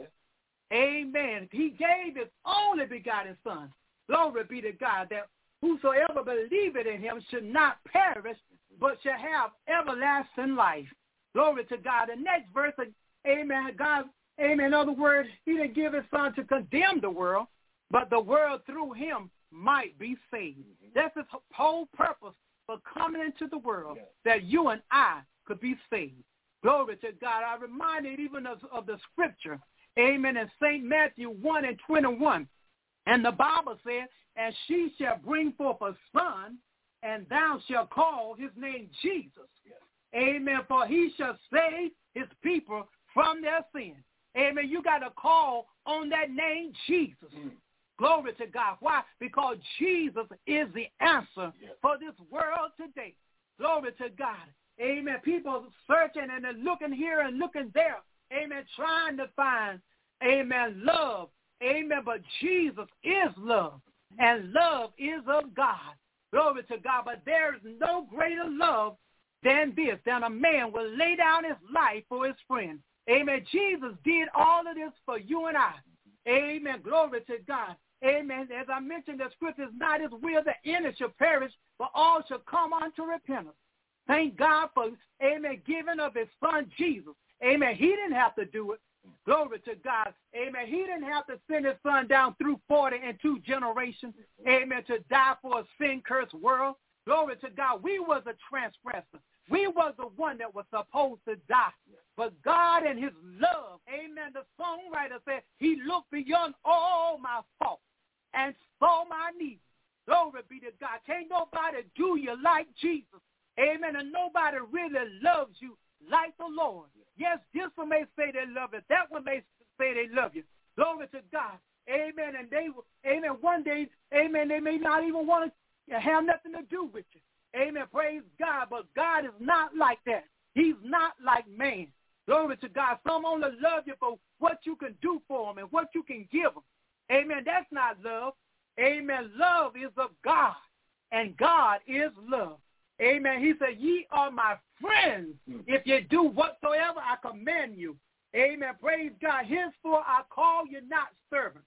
Amen. He gave his only begotten son. Glory be to God, that whosoever believeth in him should not perish, but shall have everlasting life. Glory to God. The next verse, amen, God, amen, in other words, he didn't give his son to condemn the world, but the world through him might be saved. That's his whole purpose for coming into the world, that you and I could be saved. Glory to God. I reminded even of the scripture, amen, in St. Matthew 1:21. And the Bible says, and she shall bring forth a son, and thou shalt call his name Jesus. Amen. For he shall save his people from their sins. Amen. You got to call on that name, Jesus. Glory to God. Why? Because Jesus is the answer for this world today. Glory to God. Amen. People searching and they're looking here and looking there. Amen. Trying to find, amen, love. Amen. But Jesus is love. And love is of God. Glory to God. But there is no greater love than this, than a man will lay down his life for his friend. Amen. Jesus did all of this for you and I. Amen. Glory to God. Amen. As I mentioned, the scripture is not his will that any shall perish, but all shall come unto repentance. Thank God for, amen, giving of his son Jesus. Amen. He didn't have to do it. Glory to God. Amen. He didn't have to send his son down through 40 and 2 generations. Amen. To die for a sin-cursed world. Glory to God. We was a transgressor. We was the one that was supposed to die. But God in his love, amen, the songwriter said, he looked beyond all my faults and saw my needs. Glory be to God. Can't nobody do you like Jesus. Amen. And nobody really loves you like the Lord. Yes, this one may say they love you. That one may say they love you. Glory to God. Amen. And they, amen, one day, amen, they may not even want to have nothing to do with you. Amen. Praise God. But God is not like that. He's not like man. Glory to God. Some only love you for what you can do for them and what you can give them. Amen. That's not love. Amen. Love is of God, and God is love. Amen. He said, ye are my friends if you do whatsoever I command you. Amen. Praise God. Henceforth I call you not servant,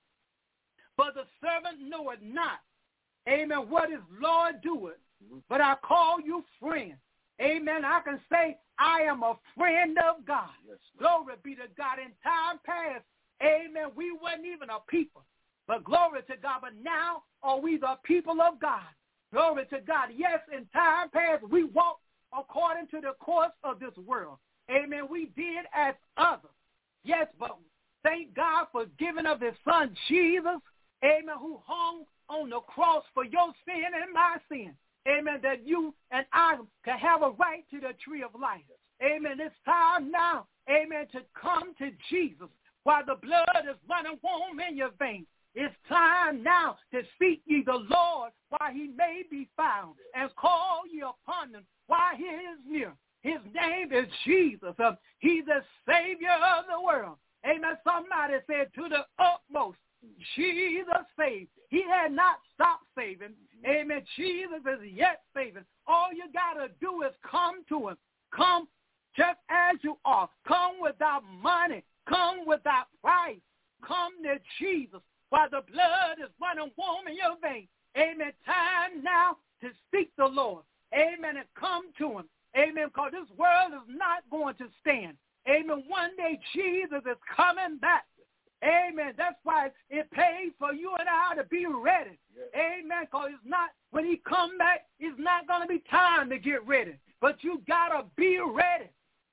for the servant knoweth not, amen, what his Lord doeth, but I call you friend. Amen. I can say I am a friend of God. Yes, glory be to God. In time past, amen, we wasn't even a people. But glory to God. But now are we the people of God. Glory to God. Yes, in time past, we walked according to the course of this world. Amen. We did as others. Yes, but thank God for giving of his son Jesus, amen, who hung on the cross for your sin and my sin. Amen, that you and I can have a right to the tree of life. Amen. It's time now, amen, to come to Jesus while the blood is running warm in your veins. It's time now to seek ye the Lord while he may be found, and call ye upon him while he is near. His name is Jesus. He's the Savior of the world. Amen. Somebody said to the utmost, Jesus saved. He had not stopped saving. Amen. Jesus is yet saving. All you got to do is come to him. Come just as you are. Come without money. Come without price. Come to Jesus while the blood is running warm in your veins. Amen. Time now to seek the Lord. Amen. And come to him. Amen. Because this world is not going to stand. Amen. One day Jesus is coming back. Amen. That's why it pays for you and I to be ready. Amen. Because it's not, when he come back, it's not going to be time to get ready. But you got to be ready.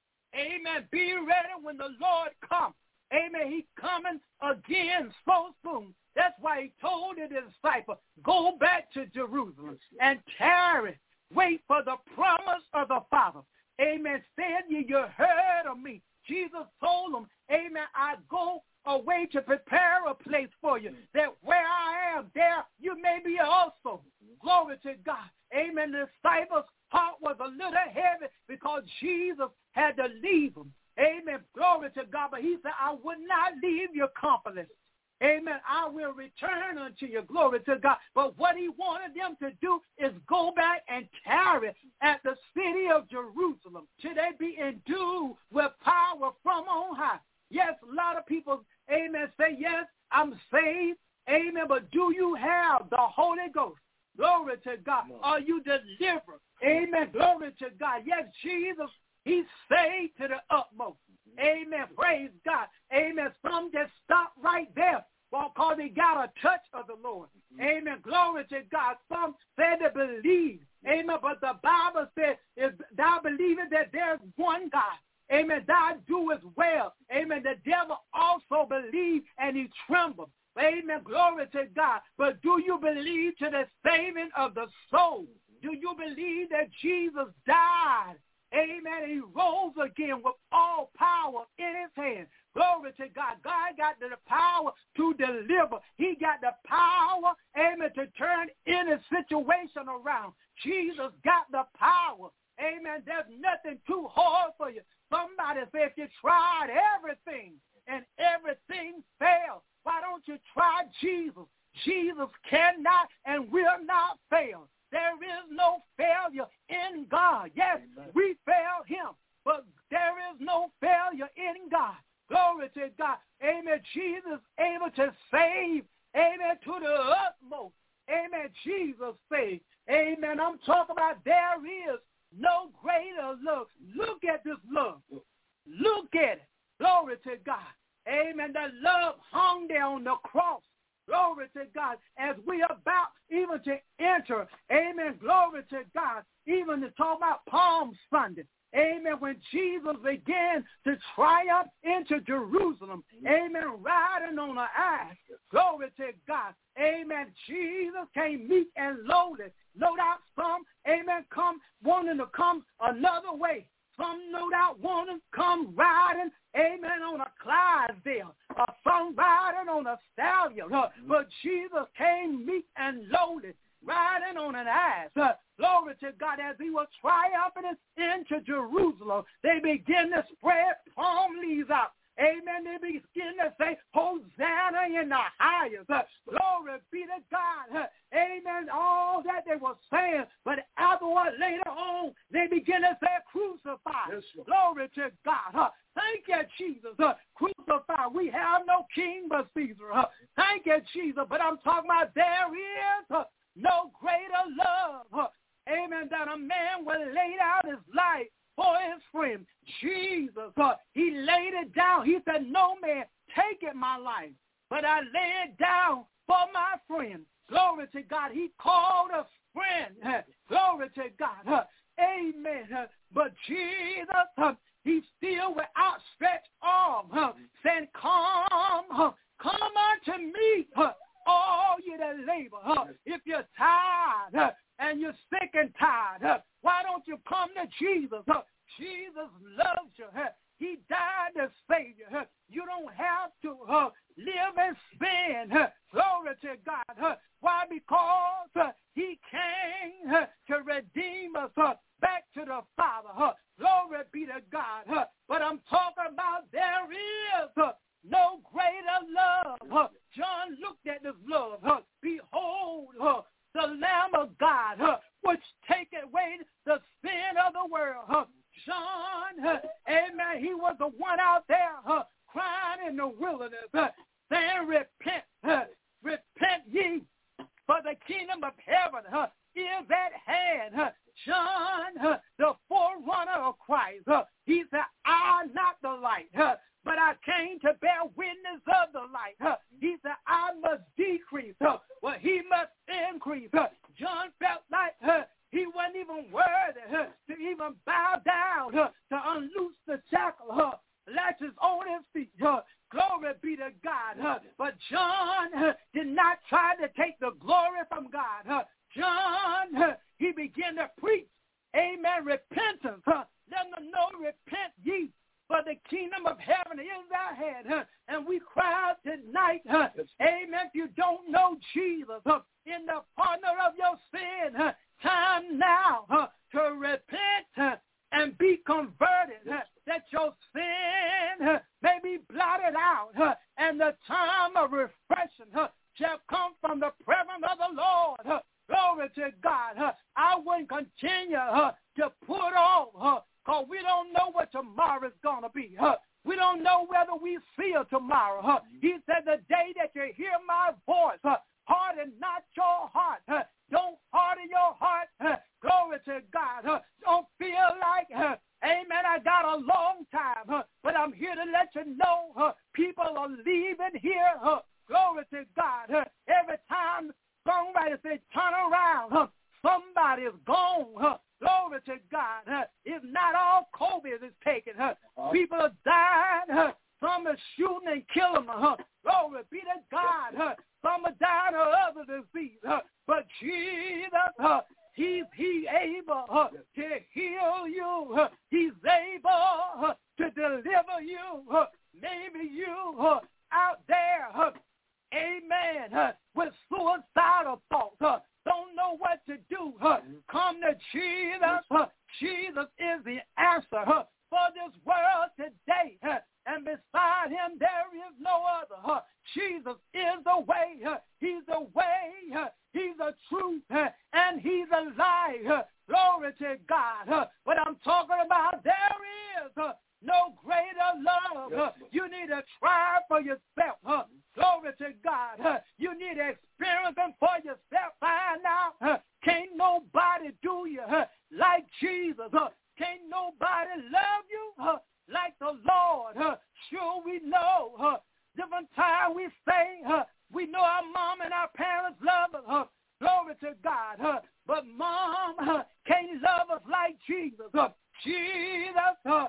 Amen. Be ready when the Lord comes. Amen. He coming again so soon. That's why he told the disciple, go back to Jerusalem and tarry. Wait for the promise of the Father. Amen. Said you heard of me. Jesus told them, amen, I go away to prepare a place for you, that where I am, there you may be also. Glory to God. Amen. The disciples' heart was a little heavy because Jesus had to leave them. Amen. Glory to God. But he said, I would not leave you comfortless. Amen. I will return unto you. Glory to God. But what he wanted them to do is go back and tarry at the city of Jerusalem till they be endued with power from on high. Yes, a lot of people, amen, say, yes, I'm saved. Amen. But do you have the Holy Ghost? Glory to God. Are you delivered? Amen. Glory to God. Yes, Jesus, he saved to the utmost. Amen. Praise God. Amen. Some just stop right there because they got a touch of the Lord. Amen. Glory to God. Some say they believe. Amen. But the Bible says, if thou believest that there's one God, amen, thou doest well. Amen. The devil also believed and he trembled. Amen. Glory to God. But do you believe to the saving of the soul? Do you believe that Jesus died? Amen. He rose again with all power in his hand. Glory to God. God got the power to deliver. He got the power, amen, to turn any situation around. Jesus got the power. Amen. There's nothing too hard for you. Somebody said if you tried everything and everything failed, why don't you try Jesus? Jesus cannot and will not fail. There is no failure in God. Yes, we failed him, but there is no failure in God. Glory to God. Amen. Jesus able to save. Amen. To the utmost. Amen. Jesus saved. Amen. I'm talking about there is no greater love. Look at this love. Look at it. Glory to God. Amen. The love hung there on the cross. Glory to God. As we are about even to enter, amen, glory to God, even to talk about Palm Sunday. Amen. When Jesus began to triumph into Jerusalem, amen, riding on an ass. Glory to God. Amen. Jesus came meek and loaded. No doubt some, amen, wanting to come another way. Some no doubt want to come riding, amen, on a Clydesdale, or some riding on a stallion. But Jesus came meek and loaded, riding on an ass. Glory to God. As he was triumphant into Jerusalem, they began to spread palm leaves out. Amen. They begin to say, Hosanna in the highest. Glory be to God. Amen. All that they were saying. But afterward, later on, they begin to say, crucify. Yes, glory to God. Thank you, Jesus. Crucify. We have no king but Caesar. Thank you, Jesus. But I'm talking about there is no greater love. Amen. That a man will lay out his life for his friend. Jesus, he laid it down. He said, no man taketh my life, but I lay it down for my friend. Glory to God. He called us friend. Glory to God. Amen. But Jesus, he still with outstretched arm, saying, come unto me, all you that labor. If you're tired and you're sick and tired, why don't you come to Jesus? Jesus loves you. He died to save you. You don't have to live and spend. Glory to God. God. Why? Because he came to redeem us back to the Father. Glory be to God. But I'm talking about there is no greater love. John looked at this love. Behold, the Lamb of God, which taketh away the sin of the world. John, amen, he was the one out there crying in the wilderness, saying, repent, repent ye, for the kingdom of heaven is at hand. John, the forerunner of Christ, he said, I am not the light, but I came to bear witness of the light. He said, I must decrease, but he must increase. John felt like he wasn't even worthy to even bow down to unloose the shackle, latches on his feet. Glory be to God. But John did not try to take the glory from God. John, he began to preach, amen, repentance. Let them know, repent ye, for the kingdom of heaven is at hand. And we cry out tonight, amen, if you don't know Jesus in the partner of your sin, time now to repent and be converted, that your sin may be blotted out, and the time of refreshing shall come from the presence of the Lord. Glory to God. I wouldn't continue to put off, because we don't know what tomorrow is going to be. We don't know whether we see it tomorrow. He said, the day that you hear my voice, harden not your heart. Don't harden your heart. Glory to God. Don't feel like, amen, I got a long time, but I'm here to let you know people are leaving here. Glory to God. Every time songwriters say, turn around, somebody is gone. Glory to God. If not all COVID is taken, people are dying. Some are shooting and killing them. Glory be to God. Some are dying of other disease. But Jesus, He's able to heal you. He's able to deliver you. Maybe you out there, amen, with suicidal thoughts, don't know what to do. Come to Jesus. Jesus is the answer for this world today. And beside him, there is no other. Jesus is the way. He's the way. He's the truth. And he's alive. Glory to God. But I'm talking about there is no greater love. You need to try for yourself. Glory to God. You need to experience them for yourself. Find out. Can't nobody do you like Jesus. Can't nobody love you like the Lord. Sure we know. Different time we say, we know our mom and our parents love us. Glory to God. But mom can't love us like Jesus. Jesus,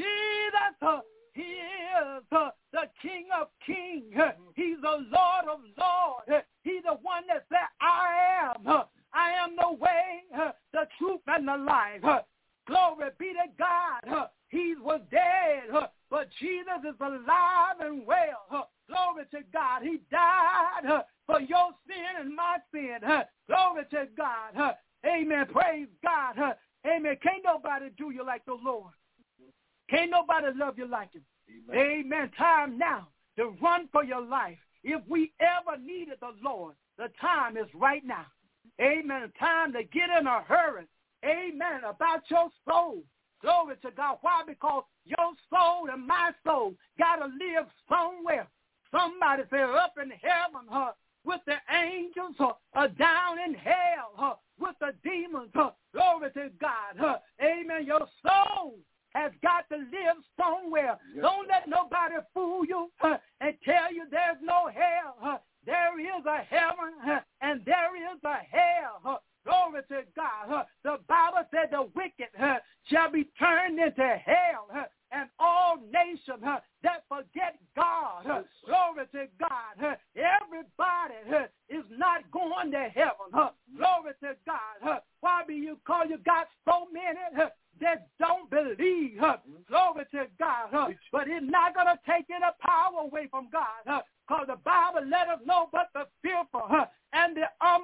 he is the King of Kings. He's the Lord of Lords. He's the one that said, I am the way, the truth, and the life. Glory be to God. He was dead, but Jesus is alive and well. Glory to God. He died for your sin and my sin. Glory to God. Amen. Praise God. Amen. Can't nobody do you like the Lord. Can't nobody love you like him. Amen. Time now to run for your life. If we ever needed the Lord, the time is right now. Amen. Time to get in a hurry. Amen. About your soul. Glory to God. Why? Because your soul and my soul got to live somewhere. Somebody say up in heaven with the angels or down in hell with the demons. Glory to God. Amen. Your soul has got to live somewhere. Yes. Don't let nobody fool you and tell you there's no hell. There is a heaven and there is a hell. Glory to God. The Bible said the wicked shall be turned into hell, and all nations that forget God. Glory to God. Everybody is not going to heaven. Glory to God. Why? Because you got so many that don't believe. Glory to God. But it's not going to take any power away from God. Because the Bible let us know, but the fearful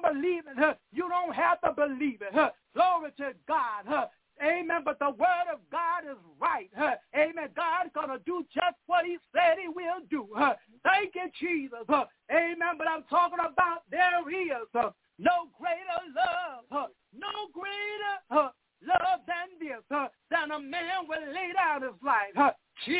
believe it. You don't have to believe it. Glory to God. Amen. But the word of God is right. Amen. God's going to do just what he said he will do. Thank you, Jesus. Amen. But I'm talking about there is no greater love, no greater love than this, than a man will lay down his life.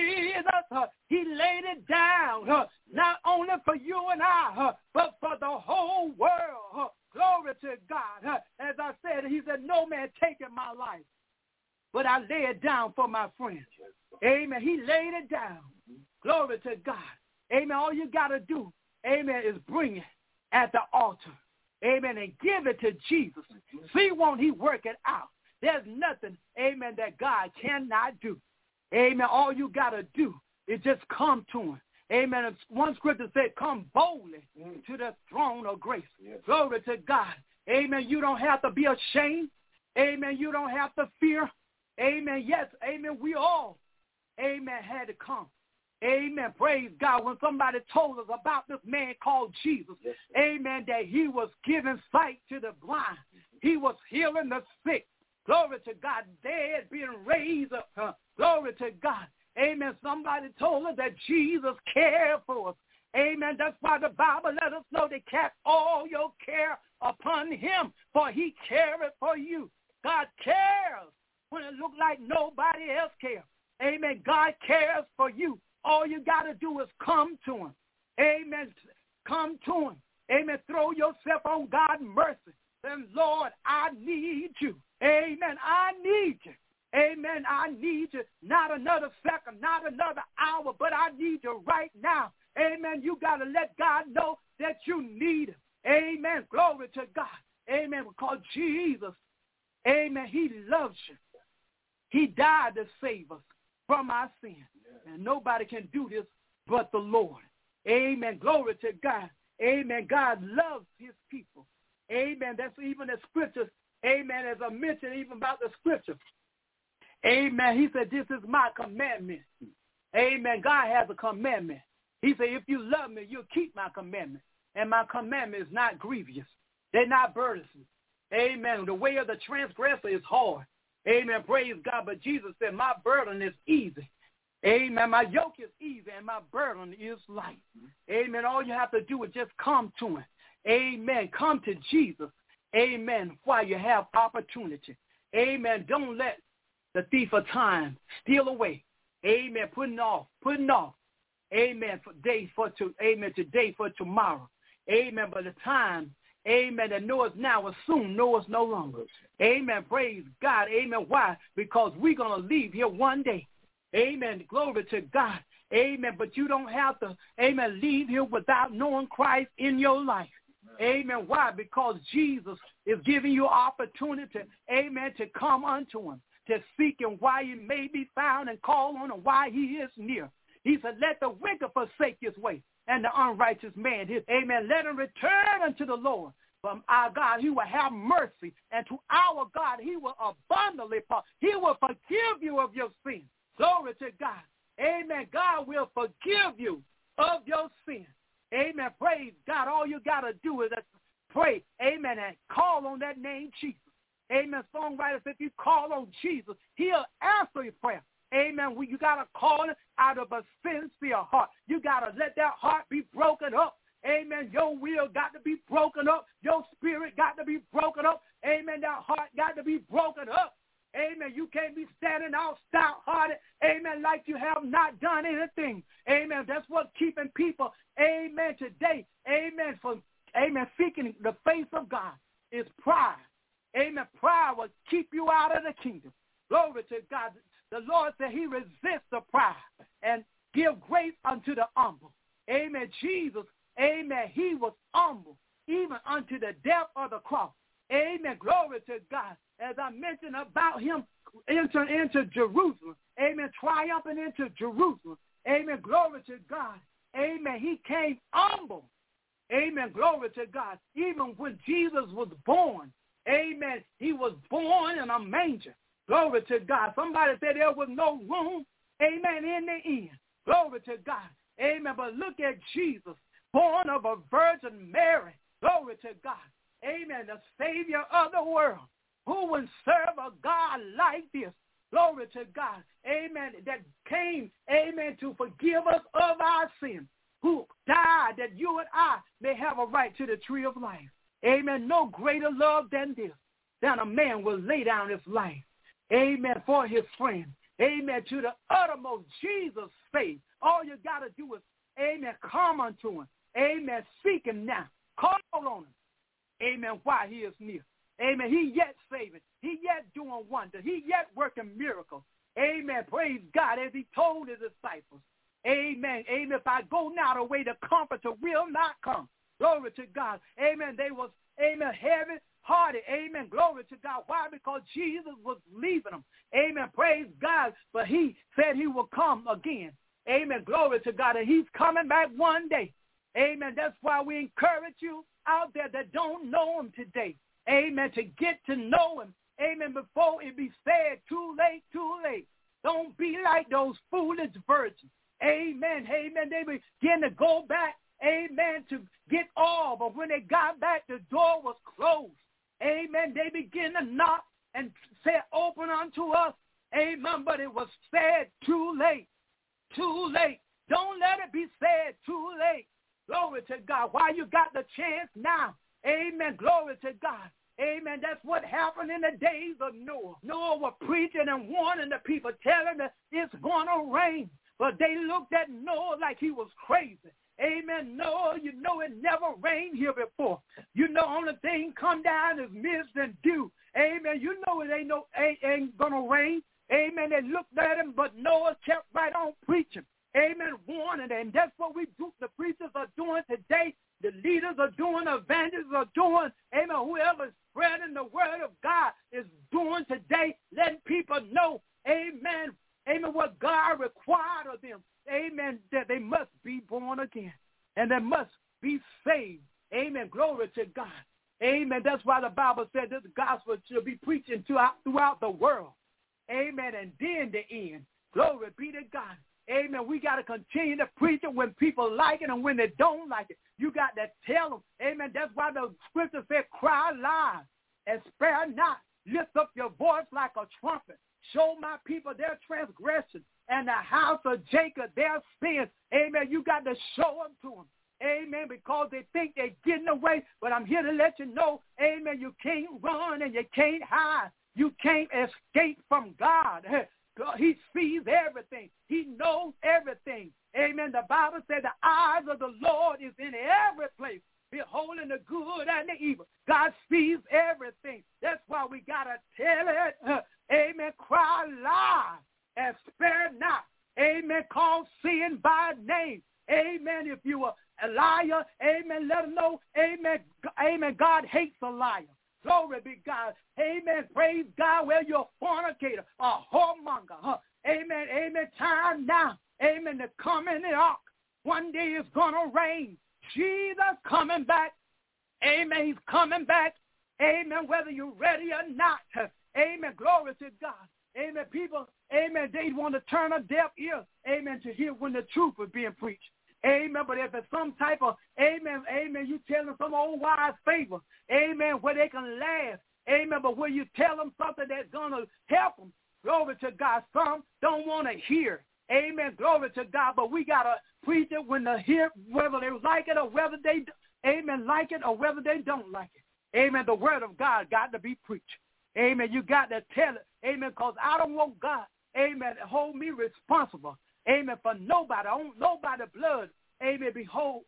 Jesus, he laid it down, not only for you and I, but for the whole world. Glory to God. As I said, he said, no man taking my life, but I lay it down for my friends. Amen. He laid it down. Glory to God. Amen. All you got to do, amen, is bring it at the altar. Amen. And give it to Jesus. See, won't he work it out? There's nothing, amen, that God cannot do. Amen. All you got to do is just come to him. Amen. One scripture said, come boldly to the throne of grace. Yes. Glory to God. Amen. You don't have to be ashamed. Amen. You don't have to fear. Amen. Yes. Amen. We all, amen, had to come. Amen. Praise God. When somebody told us about this man called Jesus, yes, amen, that he was giving sight to the blind. He was healing the sick. Glory to God. Dead being raised up. Glory to God. Amen. Somebody told us that Jesus cared for us. Amen. That's why the Bible let us know to cast all your care upon him, for he careth for you. God cares when it looks like nobody else cares. Amen. God cares for you. All you got to do is come to him. Amen. Come to him. Amen. Throw yourself on God's mercy. And Lord, I need you. Amen. I need you. Amen. I need you. Not another second, not another hour, but I need you right now. Amen. You got to let God know that you need him. Amen. Glory to God. Amen. Because Jesus, amen, he loves you. He died to save us from our sin. And nobody can do this but the Lord. Amen. Glory to God. Amen. God loves his people. Amen. That's even the scriptures. Amen. As I mentioned, even about the scripture. Amen. He said, this is my commandment. Amen. God has a commandment. He said, if you love me, you'll keep my commandment. And my commandment is not grievous. They're not burdensome. Amen. The way of the transgressor is hard. Amen. Praise God. But Jesus said, my burden is easy. Amen. My yoke is easy and my burden is light. Amen. All you have to do is just come to him. Amen. Come to Jesus. Amen. While you have opportunity. Amen. Don't let the thief of time steal away. Amen. Putting off. Amen. Today for tomorrow. Amen. But the time, amen, that knoweth now is soon, knoweth no longer. Amen. Praise God. Amen. Why? Because we're going to leave here one day. Amen. Glory to God. Amen. But you don't have to, amen, leave here without knowing Christ in your life. Amen. Why? Because Jesus is giving you opportunity, amen, to come unto him, to seek him while he may be found and call on him while he is near. He said, let the wicked forsake his way and the unrighteous man his. Amen. Let him return unto the Lord. From our God, he will have mercy. And to our God, he will abundantly, he will forgive you of your sins. Glory to God. Amen. God will forgive you of your sin. Amen. Praise God. All you got to do is pray. Amen. And call on that name, Jesus. Amen. Songwriter said, if you call on Jesus, he'll answer your prayer. Amen. You got to call it out of a sincere heart. You got to let that heart be broken up. Amen. Your will got to be broken up. Your spirit got to be broken up. Amen. That heart got to be broken up. Amen. You can't be standing out stout-hearted. Amen. Like you have not done anything. Amen. That's what's keeping people. Amen. Today. Amen. Seeking the face of God is pride. Amen. Pride will keep you out of the kingdom. Glory to God. The Lord said he resists the pride and give grace unto the humble. Amen. Jesus, amen, he was humble even unto the death of the cross. Amen. Glory to God. As I mentioned about him entering into Jerusalem. Amen. Triumphing into Jerusalem. Amen. Glory to God. Amen. He came humble. Amen. Glory to God. Even when Jesus was born. Amen. He was born in a manger. Glory to God. Somebody said there was no room. Amen. In the inn. Glory to God. Amen. But look at Jesus. Born of a Virgin Mary. Glory to God. amen, the Savior of the world, who would serve a God like this. Glory to God, amen, that came, amen, to forgive us of our sins, who died that you and I may have a right to the tree of life. Amen. No greater love than this, than a man will lay down his life, amen, for his friend. Amen, to the uttermost, Jesus saved. All you got to do is, amen, come unto him. Amen, seek him now. Call on him. Amen, while he is near. Amen, he yet saving. He yet doing wonders. He yet working miracles. Amen, praise God, as he told his disciples. Amen, amen, if I go now the way, the comforter will not come. Glory to God. Amen, they was, amen, heavy-hearted. Amen, glory to God. Why? Because Jesus was leaving them. Amen, praise God, but he said he will come again. Amen, glory to God, and he's coming back one day. Amen, that's why we encourage you out there that don't know him today. Amen, to get to know him. Amen, before it be said, too late, too late. Don't be like those foolish virgins. Amen, amen, they begin to go back, amen, to get all, but when they got back, the door was closed. Amen, they begin to knock and say, open unto us. Amen, but it was said too late, too late. Don't let it be said too late. Glory to God. While you got the chance now, amen, glory to God. Amen. That's what happened in the days of Noah. Noah was preaching and warning the people, telling them it's going to rain. But they looked at Noah like he was crazy. Amen. Noah, you know it never rained here before. You know only thing come down is mist and dew. Amen. You know it ain't going to rain. Amen. They looked at him, but Noah kept right on preaching. Amen. Warning. And that's what we do. The preachers are doing today. The leaders are doing, the evangelists are doing, amen, whoever's spreading the word of God is doing today, letting people know, amen, amen, what God required of them, amen, that they must be born again and they must be saved. Amen, glory to God. Amen, that's why the Bible said this gospel should be preaching throughout the world. Amen, and then the end. Glory be to God. Amen. We got to continue to preach it when people like it and when they don't like it. You got to tell them. Amen. That's why the scripture said, cry loud and spare not. Lift up your voice like a trumpet. Show my people their transgression and the house of Jacob their sins. Amen. You got to show them to them. Amen. Because they think they're getting away. But I'm here to let you know, amen, you can't run and you can't hide. You can't escape from God. He sees everything. He knows everything. Amen. The Bible said the eyes of the Lord is in every place, beholding the good and the evil. God sees everything. That's why we got to tell it. Amen. Cry loud and spare not. Amen. Call sin by name. Amen. If you are a liar, amen, let them know. Amen. Amen. God hates a liar. Glory be God. Amen. Praise God. Well, you're a fornicator, a whoremonger. Amen. Amen. Time now. Amen. To come in the ark. One day it's going to rain. Jesus coming back. Amen. He's coming back. Amen. Whether you're ready or not. Amen. Glory to God. Amen. People, amen, they want to turn a deaf ear. Amen. To hear when the truth is being preached. Amen. But if it's some type of, amen, you tell them some old wise favor, amen, where they can laugh, amen, but where you tell them something that's going to help them, glory to God. Some don't want to hear, amen, glory to God, but we got to preach it when they hear, whether they like it or whether they, amen, like it or whether they don't like it. Amen. The word of God got to be preached. Amen. You got to tell it. Amen. Because I don't want God, amen, to hold me responsible. Amen. For nobody. I want nobody blood. Amen. Behold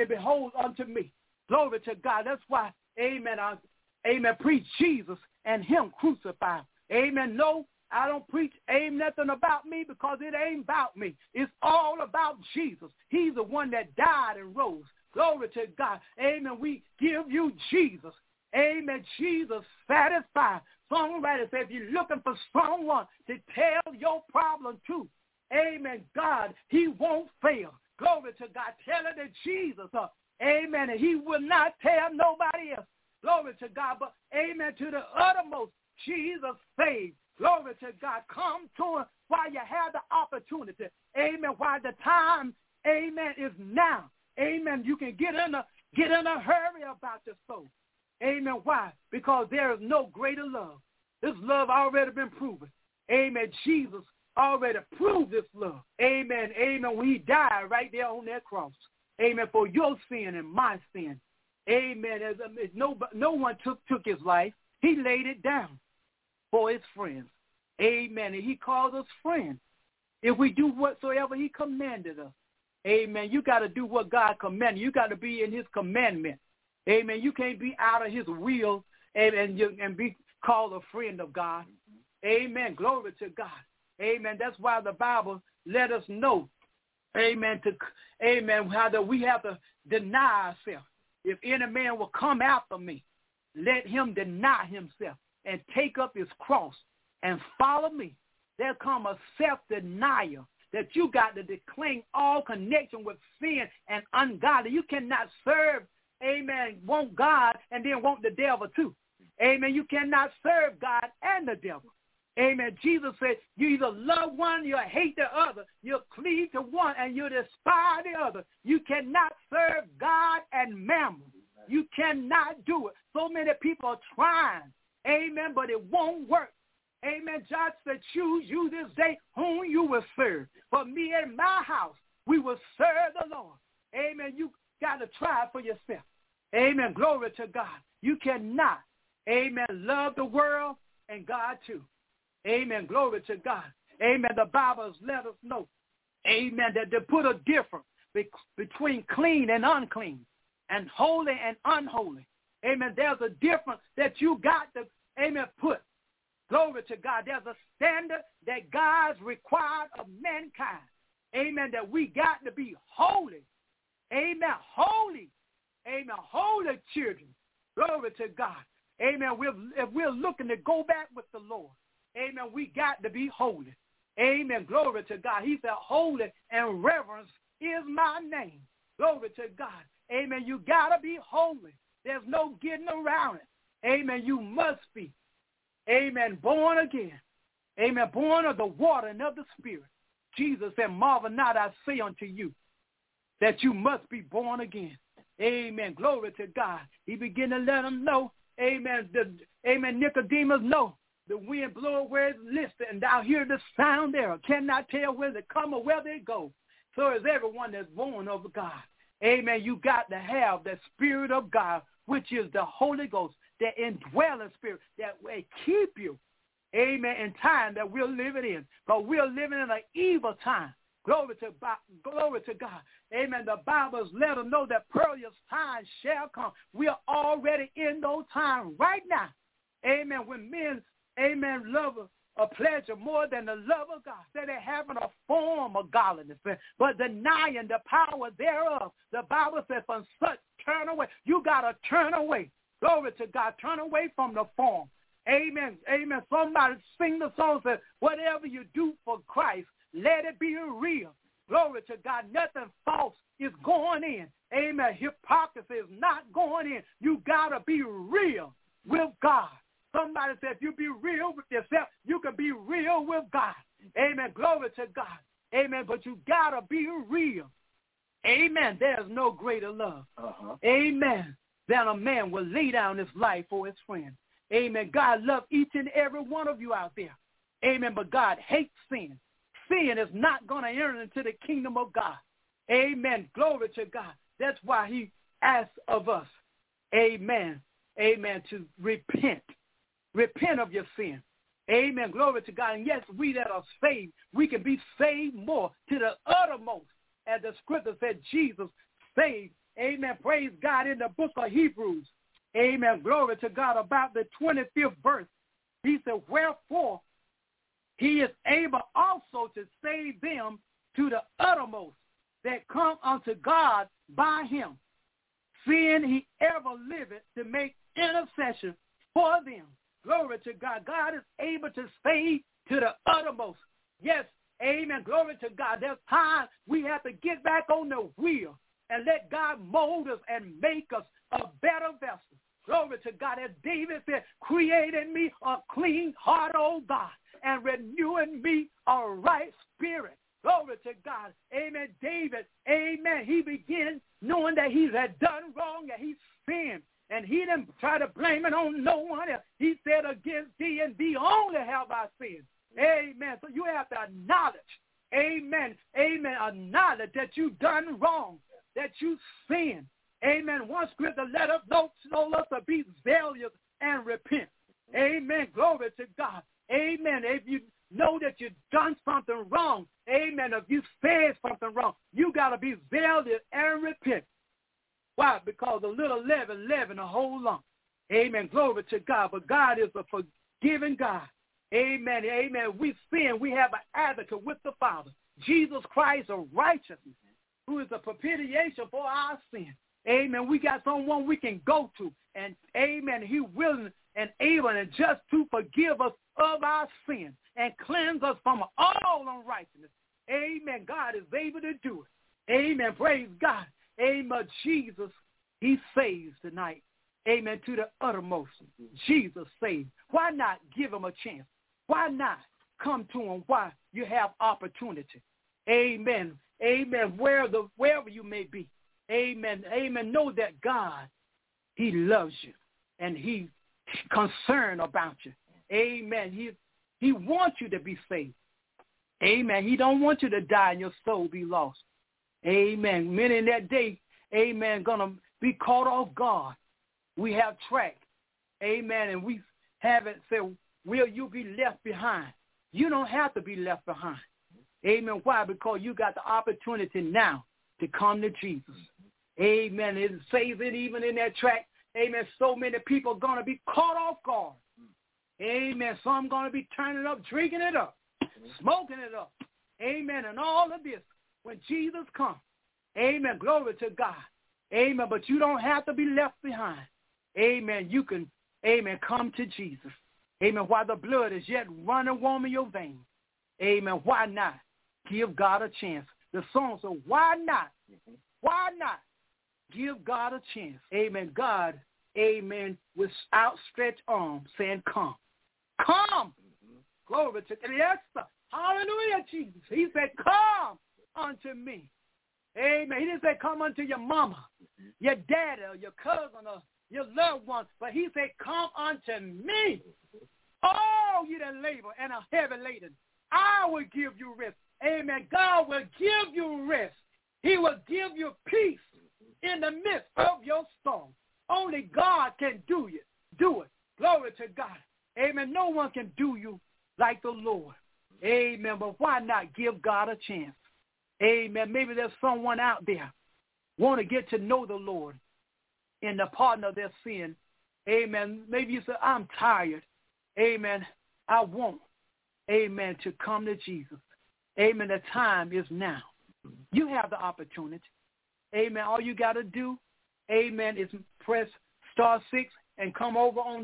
unto me. Glory to God. That's why, amen, amen, preach Jesus and him crucified. Amen. No, I don't preach, ain't nothing about me because it ain't about me. It's all about Jesus. He's the one that died and rose. Glory to God. Amen. We give you Jesus. Amen. Jesus satisfied. Songwriter said, if you're looking for someone to tell your problem to, amen, God, he won't fail. Glory to God. Tell it to Jesus. Amen. And he will not tell nobody else. Glory to God. But amen, to the uttermost, Jesus saved. Glory to God. Come to him while you have the opportunity. Amen. While the time, amen, is now. Amen. You can get in a hurry about your soul. Amen. Why? Because there is no greater love. This love already been proven. Amen. Jesus already proved this love. Amen. Amen. When he died right there on that cross. Amen. For your sin and my sin. Amen. As no one took his life. He laid it down for his friends. Amen. And he calls us friends. If we do whatsoever he commanded us. Amen. You got to do what God commanded. You got to be in his commandment. Amen. You can't be out of his will and be called a friend of God. Amen. Glory to God. Amen. That's why the Bible let us know. Amen. How that we have to deny ourselves. If any man will come after me, let him deny himself and take up his cross and follow me. There come a self-denial that you got to decline all connection with sin and ungodly. You cannot serve, amen, want God and then want the devil too. Amen. You cannot serve God and the devil. Amen. Jesus said, you either love one, you hate the other. You cleave to one and you despise the other. You cannot serve God and mammon. You cannot do it. So many people are trying. Amen. But it won't work. Amen. God said, choose you this day whom you will serve. For me and my house, we will serve the Lord. Amen. You got to try it for yourself. Amen. Glory to God. You cannot, amen, love the world and God too. Amen. Glory to God. Amen. The Bible has let us know, amen, that they put a difference between clean and unclean and holy and unholy. Amen. There's a difference that you got to, amen, put. Glory to God. There's a standard that God's required of mankind. Amen. That we got to be holy. Amen. Holy. Amen. Holy children. Glory to God. Amen. If we're looking to go back with the Lord, amen, we got to be holy. Amen. Glory to God. He said, holy and reverence is my name. Glory to God. Amen. You got to be holy. There's no getting around it. Amen. You must be. Amen. Born again. Amen. Born of the water and of the Spirit. Jesus said, marvel not, I say unto you, that you must be born again. Amen. Glory to God. He began to let them know. Amen. Amen. Nicodemus know. The wind blow where it listed, and thou hear the sound thereof. Cannot tell where they come or where they go. So is everyone that's born of God. Amen. You got to have the Spirit of God, which is the Holy Ghost, that indwelling spirit that will keep you, amen, in time that we're living in. But we're living in an evil time. Glory to God. Amen. The Bible's let us know that perilous times shall come. We are already in those times right now. Amen. When men, amen, love a pleasure more than the love of God. Say they're having a form of godliness, but denying the power thereof. The Bible says, from such turn away. You got to turn away. Glory to God. Turn away from the form. Amen. Amen. Somebody sing the song, says, whatever you do for Christ, let it be real. Glory to God. Nothing false is going in. Amen. Hypocrisy is not going in. You got to be real with God. Somebody said, if you be real with yourself, you can be real with God. Amen. Glory to God. Amen. But you got to be real. Amen. There's no greater love. Amen. Than a man will lay down his life for his friend. Amen. God loves each and every one of you out there. Amen. But God hates sin. Sin is not going to enter into the kingdom of God. Amen. Glory to God. That's why he asks of us, amen, amen, to repent. Repent of your sin. Amen. Glory to God. And yes, we that are saved, we can be saved more to the uttermost. As the scripture said, Jesus saved. Amen. Praise God in the book of Hebrews. Amen. Glory to God. About the 25th verse. He said, wherefore he is able also to save them to the uttermost that come unto God by him, seeing he ever liveth to make intercession for them. Glory to God. God is able to save to the uttermost. Yes. Amen. Glory to God. There's time we have to get back on the wheel and let God mold us and make us a better vessel. Glory to God. As David said, create in me a clean heart, O God, and renew in me a right spirit. Glory to God. Amen. David, amen, he began knowing that he had done wrong, that he sinned. And he didn't try to blame it on no one else. He said, against thee and thee only have I sinned. Amen. So you have to acknowledge, amen, acknowledge that you done wrong, that you sinned. Amen. One scripture let us know us to be zealous and repent. Amen. Glory to God. Amen. If you know that you've done something wrong, amen, if you said something wrong, you got to be zealous and repent. Why? Because a little leaven a whole lump. Amen. Glory to God. But God is a forgiving God. Amen. Amen. We sin. We have an advocate with the Father, Jesus Christ of righteousness, who is a propitiation for our sin. Amen. We got someone we can go to. And amen. He willing and able and just to forgive us of our sin and cleanse us from all unrighteousness. Amen. God is able to do it. Amen. Praise God. Amen. Jesus, he saves tonight. Amen. To the uttermost. Jesus saves. Why not give him a chance? Why not come to him while you have opportunity? Amen. Amen. Wherever you may be. Amen. Amen. Know that God, he loves you and he's concerned about you. Amen. He wants you to be saved. Amen. He don't want you to die and your soul be lost. Amen. Many in that day, amen, going to be caught off guard. We have tracked. Amen. And we haven't said, will you be left behind? You don't have to be left behind. Amen. Why? Because you got the opportunity now to come to Jesus. Amen. It says it even in that track. Amen. So many people are going to be caught off guard. Amen. Some going to be turning up, drinking it up, smoking it up. Amen. And all of this when Jesus comes. Amen. Glory to God. Amen. But you don't have to be left behind. Amen. You can, amen, come to Jesus. Amen. While the blood is yet running warm in your veins. Amen. Why not give God a chance? The song says, why not? Why not give God a chance? Amen. God, amen, with outstretched arms saying, come. Come. Glory to God. Yes, sir. Hallelujah, Jesus. He said, come unto me. Amen. He didn't say come unto your mama, your daddy, or your cousin, or your loved one. But he said, come unto me. Oh, you that labor and are heavy laden, I will give you rest. Amen. God will give you rest. He will give you peace in the midst of your storm. Only God can do it. Glory to God. Amen. No one can do you like the Lord. Amen. But why not give God a chance? Amen. Maybe there's someone out there want to get to know the Lord in the pardon of their sin. Amen. Maybe you say, I'm tired. Amen. I want, amen, to come to Jesus. Amen. The time is now. You have the opportunity. Amen. All you got to do, amen, is press *6 and come over on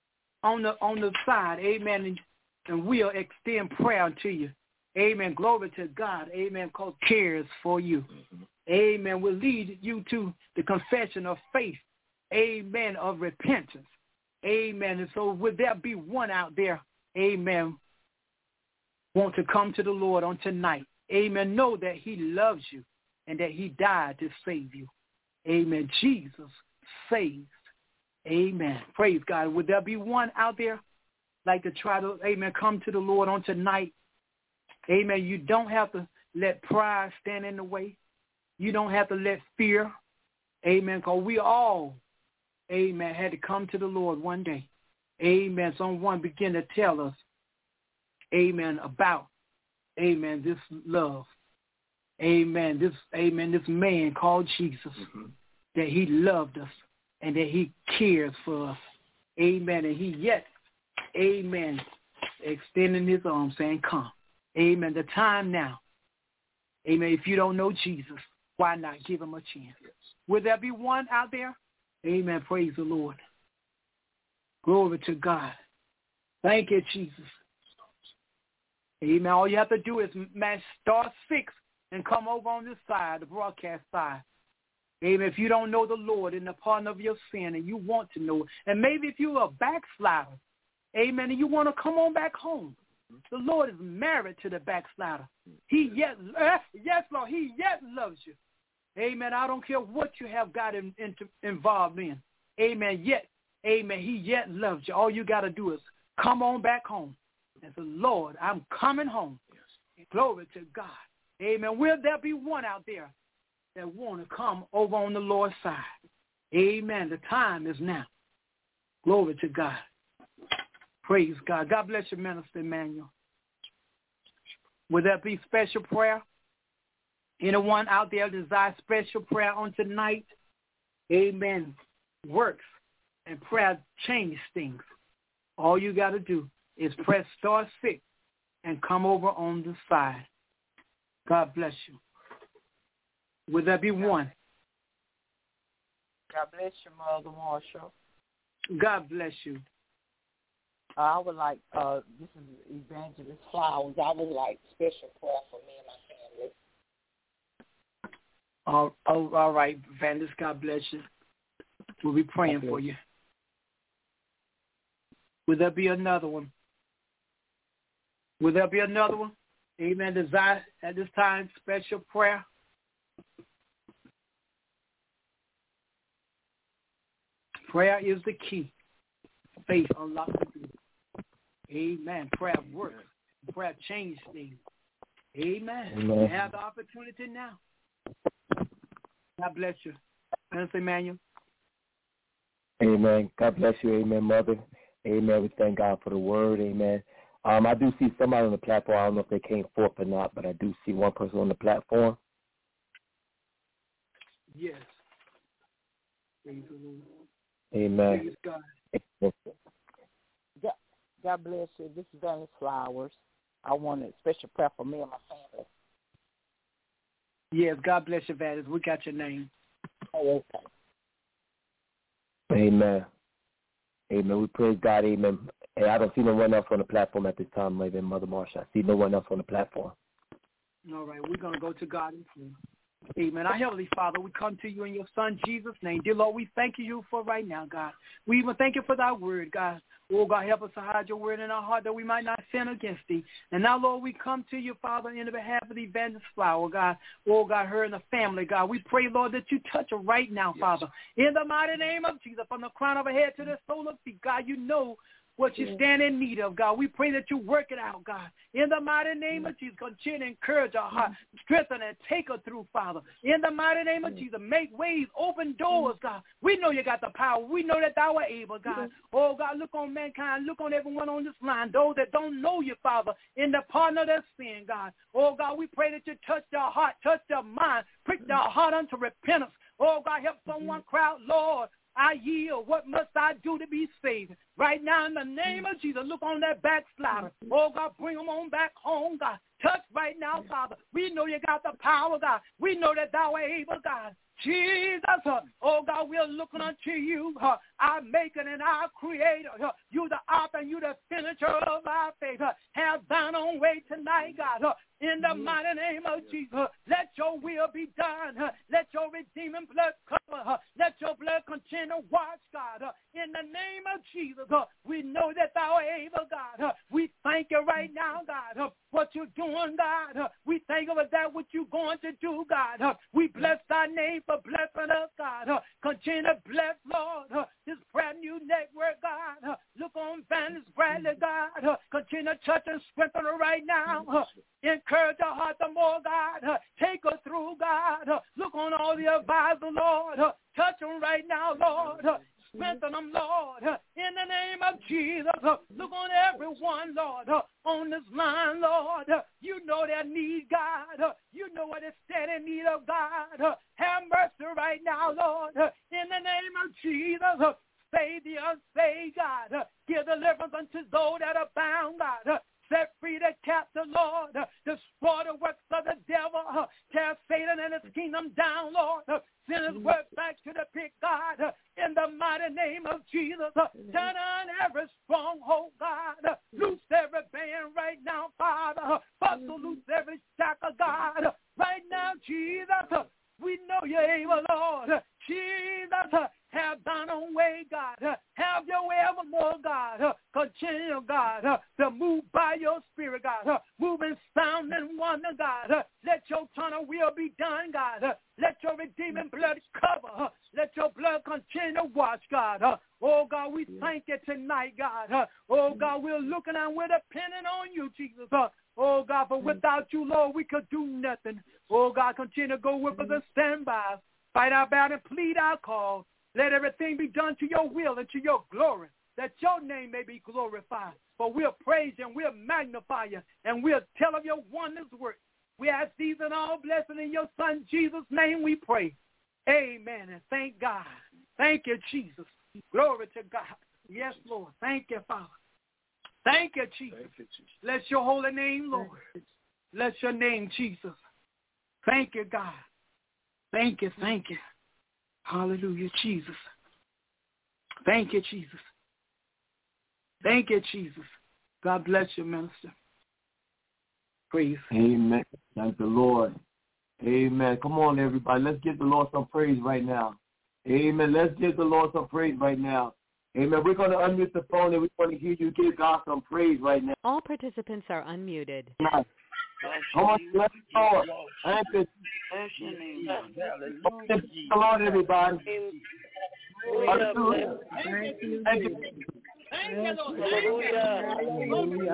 the side. Amen. And we'll extend prayer to you. Amen. Glory to God. Amen. Because cares for you. Amen. We'll lead you to the confession of faith. Amen. Of repentance. Amen. And so would there be one out there, amen, want to come to the Lord on tonight? Amen. Know that he loves you and that he died to save you. Amen. Jesus saves. Amen. Praise God. Would there be one out there like to try to, amen, come to the Lord on tonight? Amen. You don't have to let pride stand in the way. You don't have to let fear. Amen. Because we all, amen, had to come to the Lord one day. Amen. Someone began to tell us, amen, about, amen, this love. Amen. This man called Jesus, that he loved us and that he cares for us. Amen. And he yet, amen, extending his arms saying, come. Amen. The time now. Amen. If you don't know Jesus, why not give him a chance? Will there be one out there? Amen. Praise the Lord. Glory to God. Thank you, Jesus. Amen. All you have to do is match *6 and come over on this side, the broadcast side. Amen. If you don't know the Lord in the pardon of your sin and you want to know it, and maybe if you're a backslider, amen, and you want to come on back home, the Lord is married to the backslider. He yet, yes, Lord, he yet loves you. Amen. I don't care what you have got involved in. amen, yet, amen, he yet loves you. All you got to do is come on back home and say, Lord, I'm coming home. Glory to God. Amen. Will there be one out there that want to come over on the Lord's side? Amen. The time is now. Glory to God. Praise God. God bless you, Minister Emmanuel. Will there be special prayer? Anyone out there desire special prayer on tonight? Amen. Works and prayer change things. All you got to do is press *6 and come over on the side. God bless you. Will there be one? God bless you, Mother Marshall. God bless you. I would like, this is Evangelist Flowers, I would like special prayer for me and my family. All right, Evangelist, God bless you. We'll be praying for you. Will there be another one? Will there be another one? Amen. Desire at this time special prayer. Prayer is the key. Faith unlocks the door. Amen. Prayer works. Prayer changes things. Amen. You have the opportunity now. God bless you. Minister Emmanuel. Amen. God bless you. Amen, Mother. Amen. We thank God for the word. Amen. I do see somebody on the platform. I don't know if they came forth or not, but I do see one person on the platform. Yes. Praise the Lord. Amen. Praise God. God bless you. This is Vanessa Flowers. I want a special prayer for me and my family. Yes, God bless you, Vanessa. We got your name. Oh, okay. Amen. Amen. We praise God. Amen. Hey, I don't see no one else on the platform at this time, maybe Mother Marsha. I see no one else on the platform. All right, we're going to go to God in prayer. Amen. Our Heavenly Father, we come to you in your Son, Jesus' name. Dear Lord, we thank you for right now, God. We even thank you for thy word, God. Oh, God, help us to hide your word in our heart that we might not sin against thee. And now, Lord, we come to you, Father, in the behalf of the Evangelist Flower, God. Oh, God, her and the family, God. We pray, Lord, that you touch her right now, Father. In the mighty name of Jesus, from the crown of her head to the sole of her feet, God, you know what you stand in need of, God. We pray that you work it out, God. In the mighty name of Jesus, continue to encourage our heart, strengthen and take her through, Father. In the mighty name of Jesus, make ways, open doors, God. We know you got the power. We know that thou art able, God. Oh, God, look on mankind. Look on everyone on this line, those that don't know you, Father, in the pardon of their sin, God. Oh, God, we pray that you touch their heart, touch their mind, prick their heart unto repentance. Oh, God, help someone cry out, Lord, I yield. What must I do to be saved? Right now, in the name of Jesus, look on that backslider. Oh, God, bring them on back home, God. Touch right now, Father. We know you got the power, God. We know that thou art able, God. Jesus, oh, God, we're looking unto you, our maker and our creator. You the author and you the finisher of our faith. Have thine own way tonight, God. In the mighty name of Jesus, let your will be done. Let your redeeming blood cover. Let your blood continue to wash, God. In the name of Jesus, we know that thou art able, God. We thank you right now, God, what you're doing, God. We thank you for that what you're going to do, God. We bless thy name for blessing us, God. Continue to bless, Lord, this brand new network, God. Look on Vanessa Bradley, God. Continue to touch and strengthen her right now. Encourage her heart the more, God. Take her through, God. Look on all the advisors, Lord. Touch them right now, Lord. Strengthen them, Lord. In the name of Jesus. Look on everyone, Lord. On this line, Lord. You know their need, God. You know what is standing in need of, God. Have mercy right now, Lord. In the name of Jesus. Save the unsaved, God. Give deliverance unto those that are bound, God. Set free the captive, Lord. Destroy the works of the devil. Tear Satan and his kingdom down, Lord. Send his work back to the pit, God. In the mighty name of Jesus. Turn on every stronghold, God. Loose every band right now, Father. Bustle loose every shackle, God. Right now, Jesus. We know you're able, Lord. Jesus, have thine own way, God. Have your way evermore, God. Continue, God, to move by your spirit, God. Move in sound and wonder, God. Let your tunnel will be done, God. Let your redeeming blood cover. Let your blood continue to wash, God. God. Oh, God, we thank you tonight, God. Oh, God, we're looking and we're depending on you, Jesus. Oh, God, for without you, Lord, we could do nothing. Oh, God, continue to go with us and stand by us. Fight our battle and plead our cause. Let everything be done to your will and to your glory, that your name may be glorified. For we'll praise you and we'll magnify you and we'll tell of your wondrous work. We ask these and all blessings in your Son Jesus' name we pray. Amen. And thank God. Thank you, Jesus. Glory to God. Yes, Lord. Thank you, Father. Thank you, Jesus. Bless your holy name, Lord. Bless your name, Jesus. Thank you, God. Thank you, thank you. Hallelujah, Jesus. Thank you, Jesus. Thank you, Jesus. God bless you, minister. Praise. Amen. Thank the Lord. Amen. Come on, everybody. Let's give the Lord some praise right now. Amen. Let's give the Lord some praise right now. Amen. We're going to unmute the phone and we want to hear you give God some praise right now. All participants are unmuted. Come on, let's go. Thank you. Praise the Lord, everybody. Hallelujah. Thank you. Thank you, Lord. Hallelujah.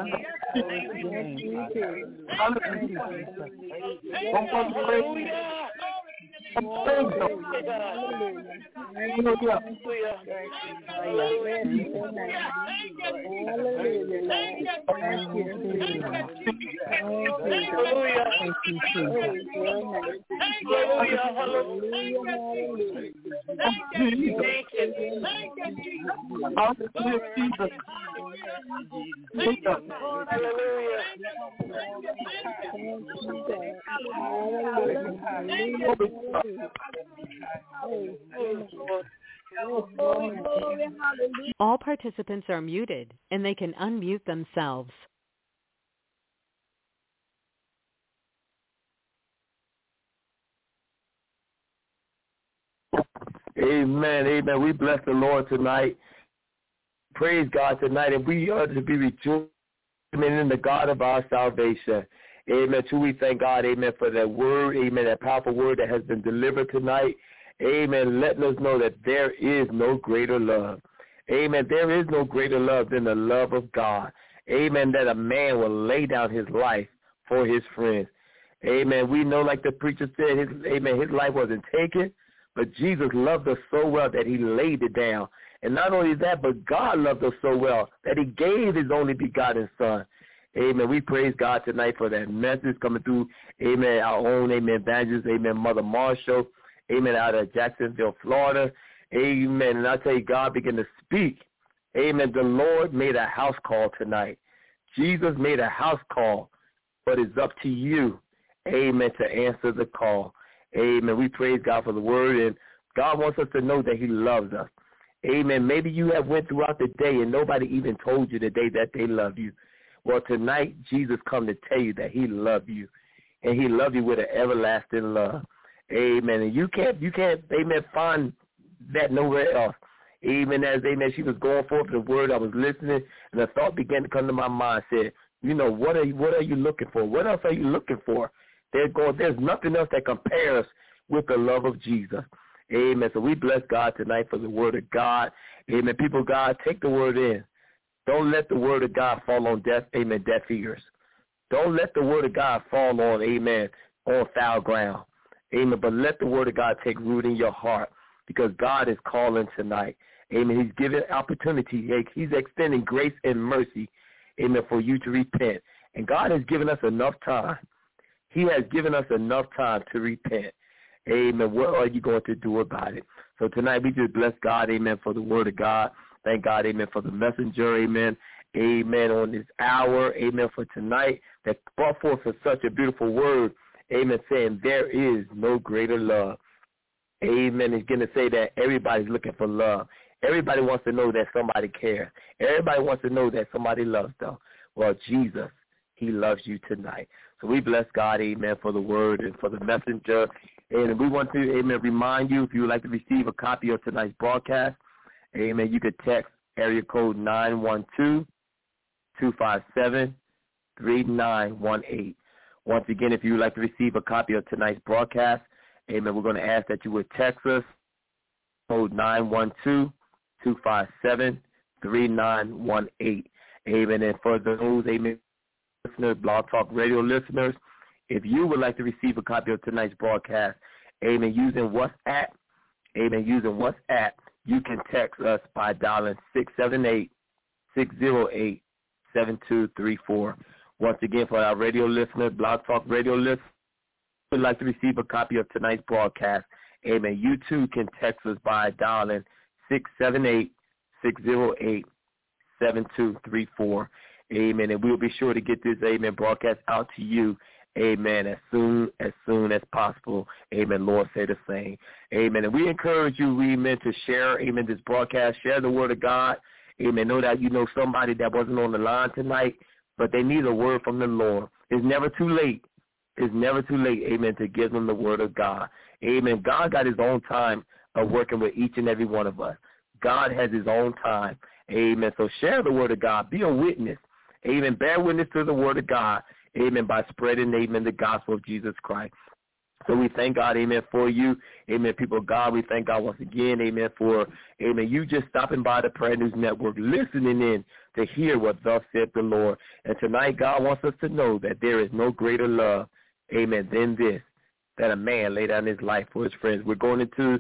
All participants are muted, and they can unmute themselves. Amen. Amen. We bless the Lord tonight. Praise God tonight. And we are to be rejoicing in the God of our salvation. Amen. Too, we thank God, amen, for that word, amen, that powerful word that has been delivered tonight. Amen. Letting us know that there is no greater love. Amen. There is no greater love than the love of God. Amen. That a man will lay down his life for his friends. Amen. We know, like the preacher said, his life wasn't taken, but Jesus loved us so well that he laid it down. And not only that, but God loved us so well that he gave his only begotten Son. Amen. We praise God tonight for that message coming through, amen, our own, amen, evangelist, amen, Mother Marshall, amen, out of Jacksonville, Florida. Amen. And I tell you, God began to speak. Amen. The Lord made a house call tonight. Jesus made a house call, but it's up to you, amen, to answer the call. Amen. We praise God for the word, and God wants us to know that he loves us. Amen. Maybe you have went throughout the day and nobody even told you today that they love you. Well, tonight, Jesus come to tell you that he loved you, and he loved you with an everlasting love. Amen. And you can't, amen, find that nowhere else. Amen. As, amen, she was going forth the word, I was listening, and a thought began to come to my mind. Said, you know, what are you looking for? What else are you looking for? There's nothing else that compares with the love of Jesus. Amen. So we bless God tonight for the word of God. Amen. People of God, take the word in. Don't let the word of God fall on deaf ears. Don't let the word of God fall on, amen, on foul ground. Amen. But let the word of God take root in your heart, because God is calling tonight. Amen. He's giving opportunity. He's extending grace and mercy, amen, for you to repent. And God has given us enough time. He has given us enough time to repent. Amen. What are you going to do about it? So tonight we just bless God, amen, for the word of God. Thank God, amen, for the messenger, amen. Amen, on this hour, amen, for tonight that brought forth such a beautiful word, amen, saying there is no greater love. Amen. It's going to say that everybody's looking for love. Everybody wants to know that somebody cares. Everybody wants to know that somebody loves them. Well, Jesus, he loves you tonight. So we bless God, amen, for the word and for the messenger. And we want to, amen, remind you, if you would like to receive a copy of tonight's broadcast, amen, you could text area code 912-257-3918. Once again, if you would like to receive a copy of tonight's broadcast, amen, we're going to ask that you would text us, code 888-257-3918. Amen. And for those, amen, listeners, Blog Talk Radio listeners, if you would like to receive a copy of tonight's broadcast, amen, using WhatsApp, you can text us by dialing 678-608-7234. Once again, for our radio listeners, Blog Talk Radio listeners, would like to receive a copy of tonight's broadcast, amen, you too can text us by dialing 678-608-7234. Amen. And we'll be sure to get this, amen, broadcast out to you, amen, as soon as possible. Amen. Lord, say the same. Amen. And we encourage you, amen, to share, amen, this broadcast, share the word of God. Amen. Know that you know somebody that wasn't on the line tonight, but they need a word from the Lord. It's never too late. It's never too late, amen, to give them the word of God. Amen. God got his own time of working with each and every one of us. God has his own time. Amen. So share the word of God. Be a witness. Amen. Bear witness to the word of God. Amen. By spreading, amen, the gospel of Jesus Christ. So we thank God, amen, for you. Amen, people of God. We thank God once again, amen, for, amen, you just stopping by the Prayer News Network, listening in to hear what thus said the Lord. And tonight, God wants us to know that there is no greater love, amen, than this, that a man lay down his life for his friends. We're going into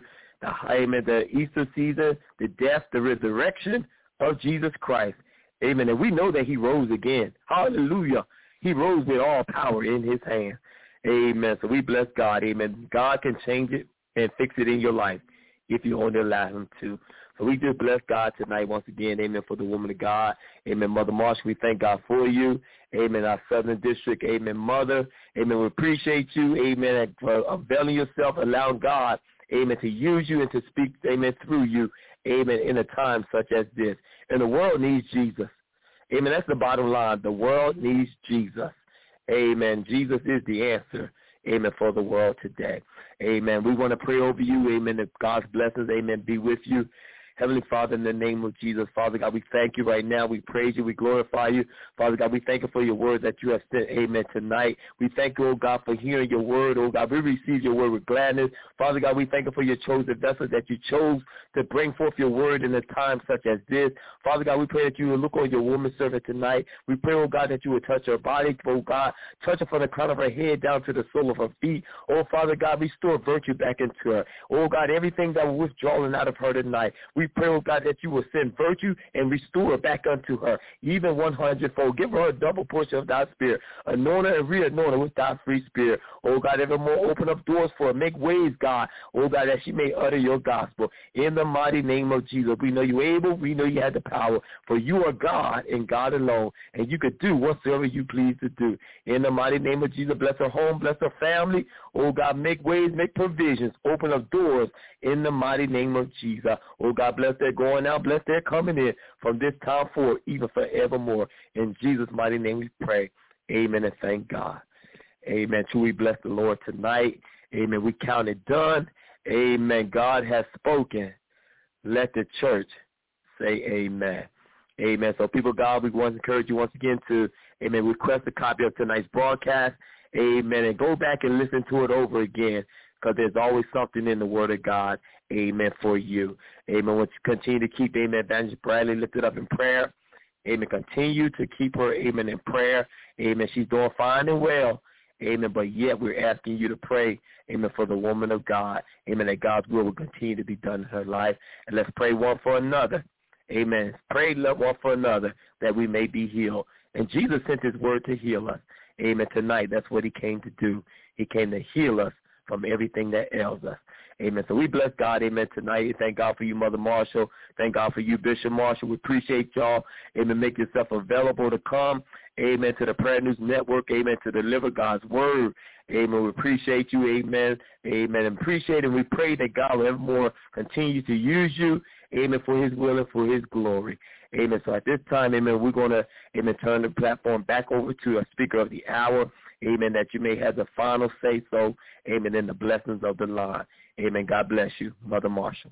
the Easter season, the death, the resurrection of Jesus Christ. Amen. And we know that he rose again. Hallelujah. He rose with all power in his hand. Amen. So we bless God. Amen. God can change it and fix it in your life if you only allow him to. So we just bless God tonight once again. Amen. For the woman of God. Amen. Mother Marshall, we thank God for you. Amen. Our Southern District. Amen. Mother. Amen. We appreciate you. Amen. For availing yourself, allowing God, amen, to use you and to speak, amen, through you, amen, in a time such as this. And the world needs Jesus. Amen. That's the bottom line. The world needs Jesus. Amen. Jesus is the answer, amen, for the world today. Amen. We want to pray over you, amen, that God's blessings, amen, be with you. Heavenly Father, in the name of Jesus, Father God, we thank you right now. We praise you. We glorify you. Father God, we thank you for your word that you have sent, amen, tonight. We thank you, oh God, for hearing your word, oh God. We receive your word with gladness. Father God, we thank you for your chosen vessels that you chose to bring forth your word in a time such as this. Father God, we pray that you will look on your woman servant tonight. We pray, oh God, that you will touch her body, oh God. Touch her from the crown of her head down to the sole of her feet. Oh, Father God, restore virtue back into her. Oh God, everything that was withdrawn out of her tonight, we pray, oh God, that you will send virtue and restore her back unto her, even 100-fold. Give her a double portion of thy spirit. Anoint her and re-anoint her with thy free spirit. Oh God, evermore open up doors for her. Make ways, God, oh God, that she may utter your gospel. In the mighty name of Jesus, we know you're able. We know you have the power. For you are God and God alone, and you could do whatsoever you please to do. In the mighty name of Jesus, bless her home, bless her family. Oh God, make ways, make provisions, open up doors in the mighty name of Jesus. Oh God, bless their going out, bless their coming in from this time forward, even forevermore. In Jesus' mighty name we pray. Amen and thank God. Amen. Truly bless the Lord tonight. Amen. We count it done. Amen. God has spoken. Let the church say amen. Amen. So people of God, we want to encourage you once again to, amen, request a copy of tonight's broadcast. Amen. And go back and listen to it over again, because there's always something in the word of God, amen, for you. Amen. We'll continue to keep, amen, Evangelist Bradley lifted up in prayer. Amen. Continue to keep her, amen, in prayer. Amen. She's doing fine and well. Amen. But yet we're asking you to pray, amen, for the woman of God. Amen. That God's will continue to be done in her life. And let's pray one for another. Amen. Pray love one for another that we may be healed. And Jesus sent his word to heal us. Amen. Tonight, that's what he came to do. He came to heal us from everything that ails us. Amen. So we bless God, amen, tonight. Thank God for you, Mother Marshall. Thank God for you, Bishop Marshall. We appreciate y'all. Amen. Make yourself available to come, amen, to the Prayer News Network, amen, to deliver God's word. Amen. We appreciate you, amen, amen, and appreciate it. We pray that God will evermore continue to use you, amen, for his will and for his glory. Amen. So at this time, amen, we're going to, amen, turn the platform back over to a speaker of the hour. Amen, that you may have the final say-so, amen, in the blessings of the line. Amen. God bless you, Mother Marshall.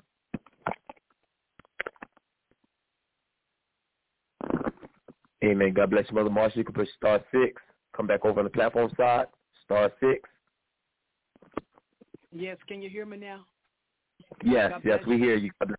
Amen. God bless you, Mother Marshall. You can push star 6. Come back over on the platform side. Star 6. Yes, can you hear me now? Yes, we hear you.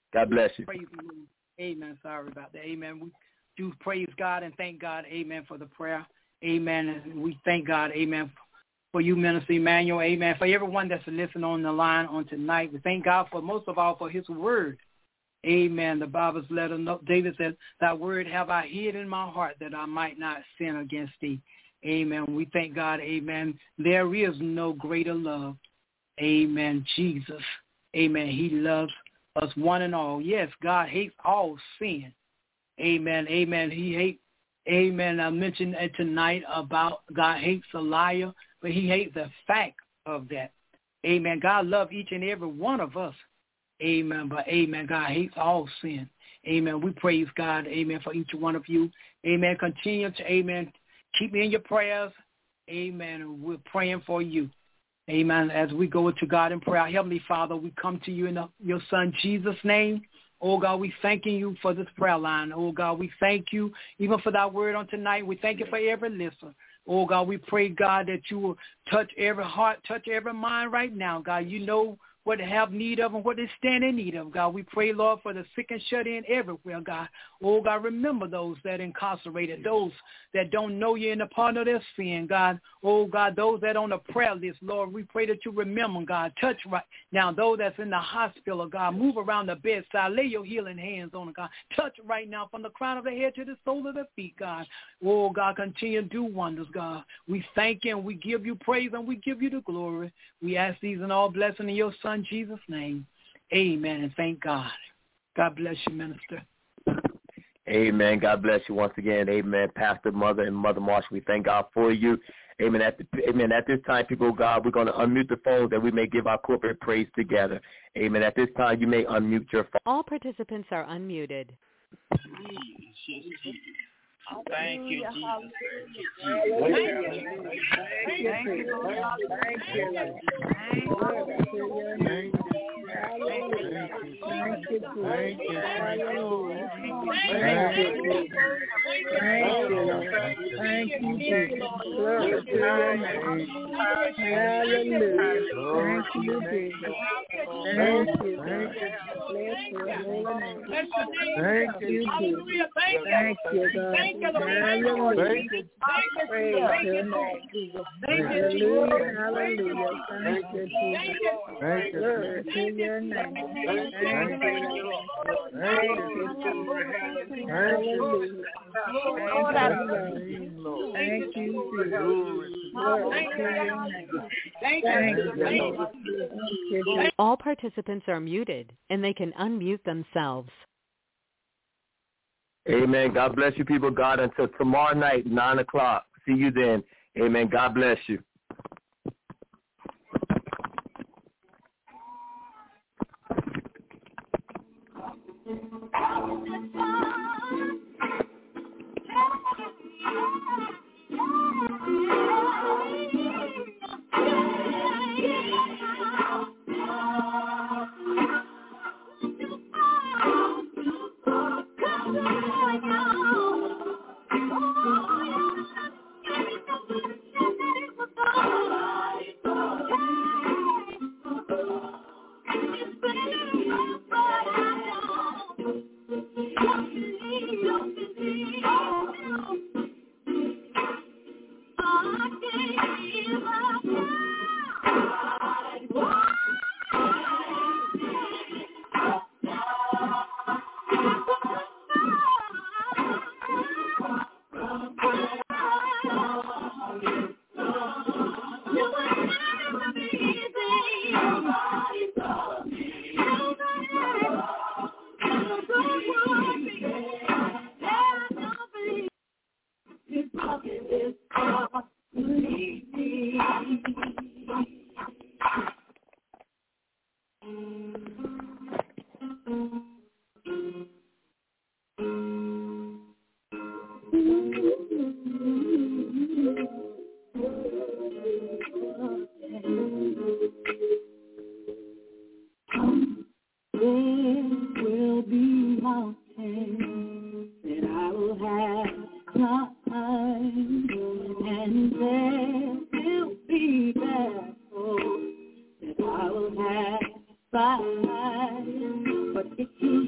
God bless you. Praise the Lord. Amen. Sorry about that. Amen. We do praise God and thank God. Amen for the prayer. Amen. And we thank God. Amen. For you, Minister Emmanuel. Amen. For everyone that's listening on the line on tonight. We thank God for most of all for his word. Amen. The Bible's letter, David said, thy word have I hid in my heart that I might not sin against thee. Amen. We thank God. Amen. There is no greater love. Amen. Jesus. Amen. He loves us one and all. Yes, God hates all sin. Amen. Amen. He hates. Amen. I mentioned tonight about God hates a liar, but he hates the fact of that. Amen. God loves each and every one of us. Amen. But amen. God hates all sin. Amen. We praise God. Amen. For each one of you. Amen. Continue to, amen, keep me in your prayers. Amen. And we're praying for you. Amen. As we go to God in prayer, Heavenly Father, we come to you in your Son Jesus' name. Oh, God, we thanking you for this prayer line. Oh, God, we thank you even for that word on tonight. We thank you for every listener. Oh, God, we pray, God, that you will touch every heart, touch every mind right now. God, you know what they have need of and what they stand in need of, God. We pray, Lord, for the sick and shut in everywhere, God. Oh, God, remember those that are incarcerated, those that don't know you in the pardon of their sin, God. Oh, God, those that are on the prayer list, Lord, we pray that you remember, God. Touch right now those that's in the hospital, God. Move around the bedside. Lay your healing hands on them, God. Touch right now from the crown of the head to the sole of the feet, God. Oh, God, continue to do wonders, God. We thank you and we give you praise and we give you the glory. We ask these and all blessing in your Son, Jesus' name. Amen. And thank God. God bless you, Minister. Amen. God bless you once again. Amen. Pastor, Mother, and Mother Marshall, we thank God for you. Amen. At this time, people of God, we're going to unmute the phones that we may give our corporate praise together. Amen. At this time, you may unmute your phone. All participants are unmuted. Thank you, Jesus. All participants are muted, and they can unmute themselves. Amen. God bless you, people of God. Until tomorrow night, 9 o'clock. See you then. Amen. God bless you. But if you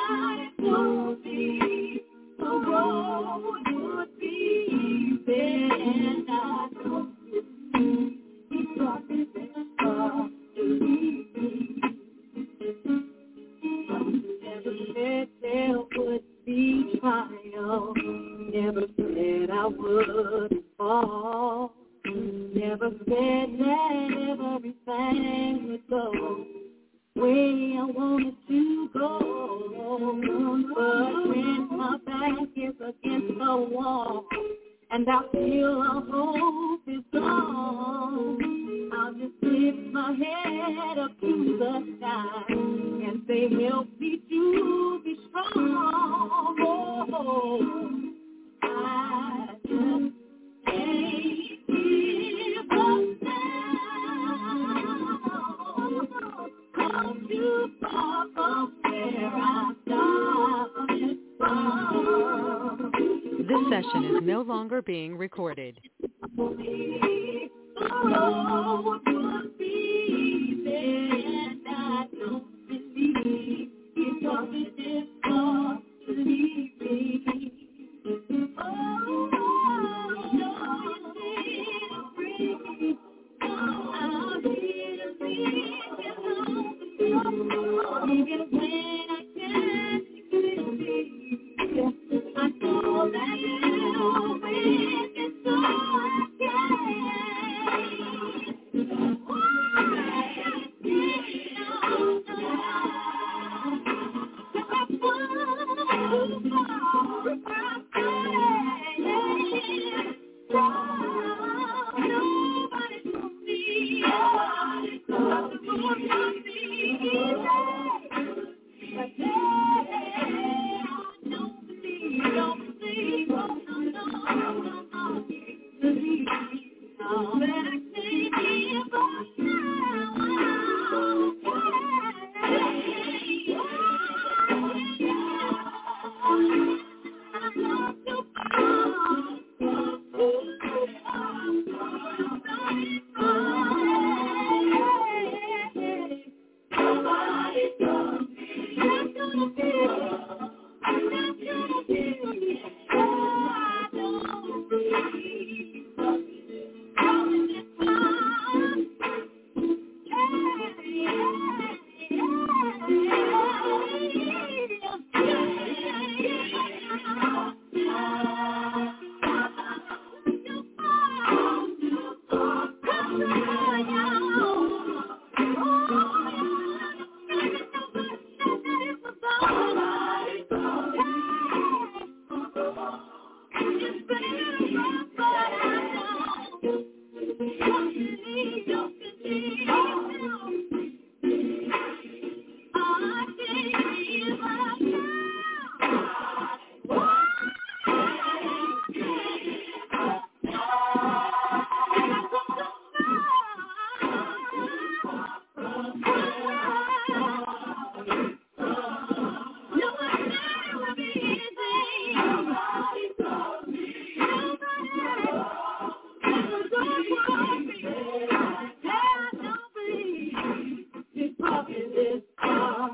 Nobody told me the road would be easy, and I don't believe he brought me this far to leave me. Never said there would be trial, never said I would fall, never said that everything would go way I wanted to go. But when my back is against the wall and I feel all hope is gone, I'll just lift my head up to the sky and say, help me to be strong. Oh, I just can't give up now. Come too far from where I started from. This session is no longer being recorded. The road would be easy, and I don't believe he brought me this far to leave me. Oh, no, you didn't bring me. I didn't bring you. Even when I can't see, I know that you're with me, so I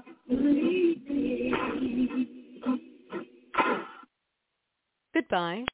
Goodbye.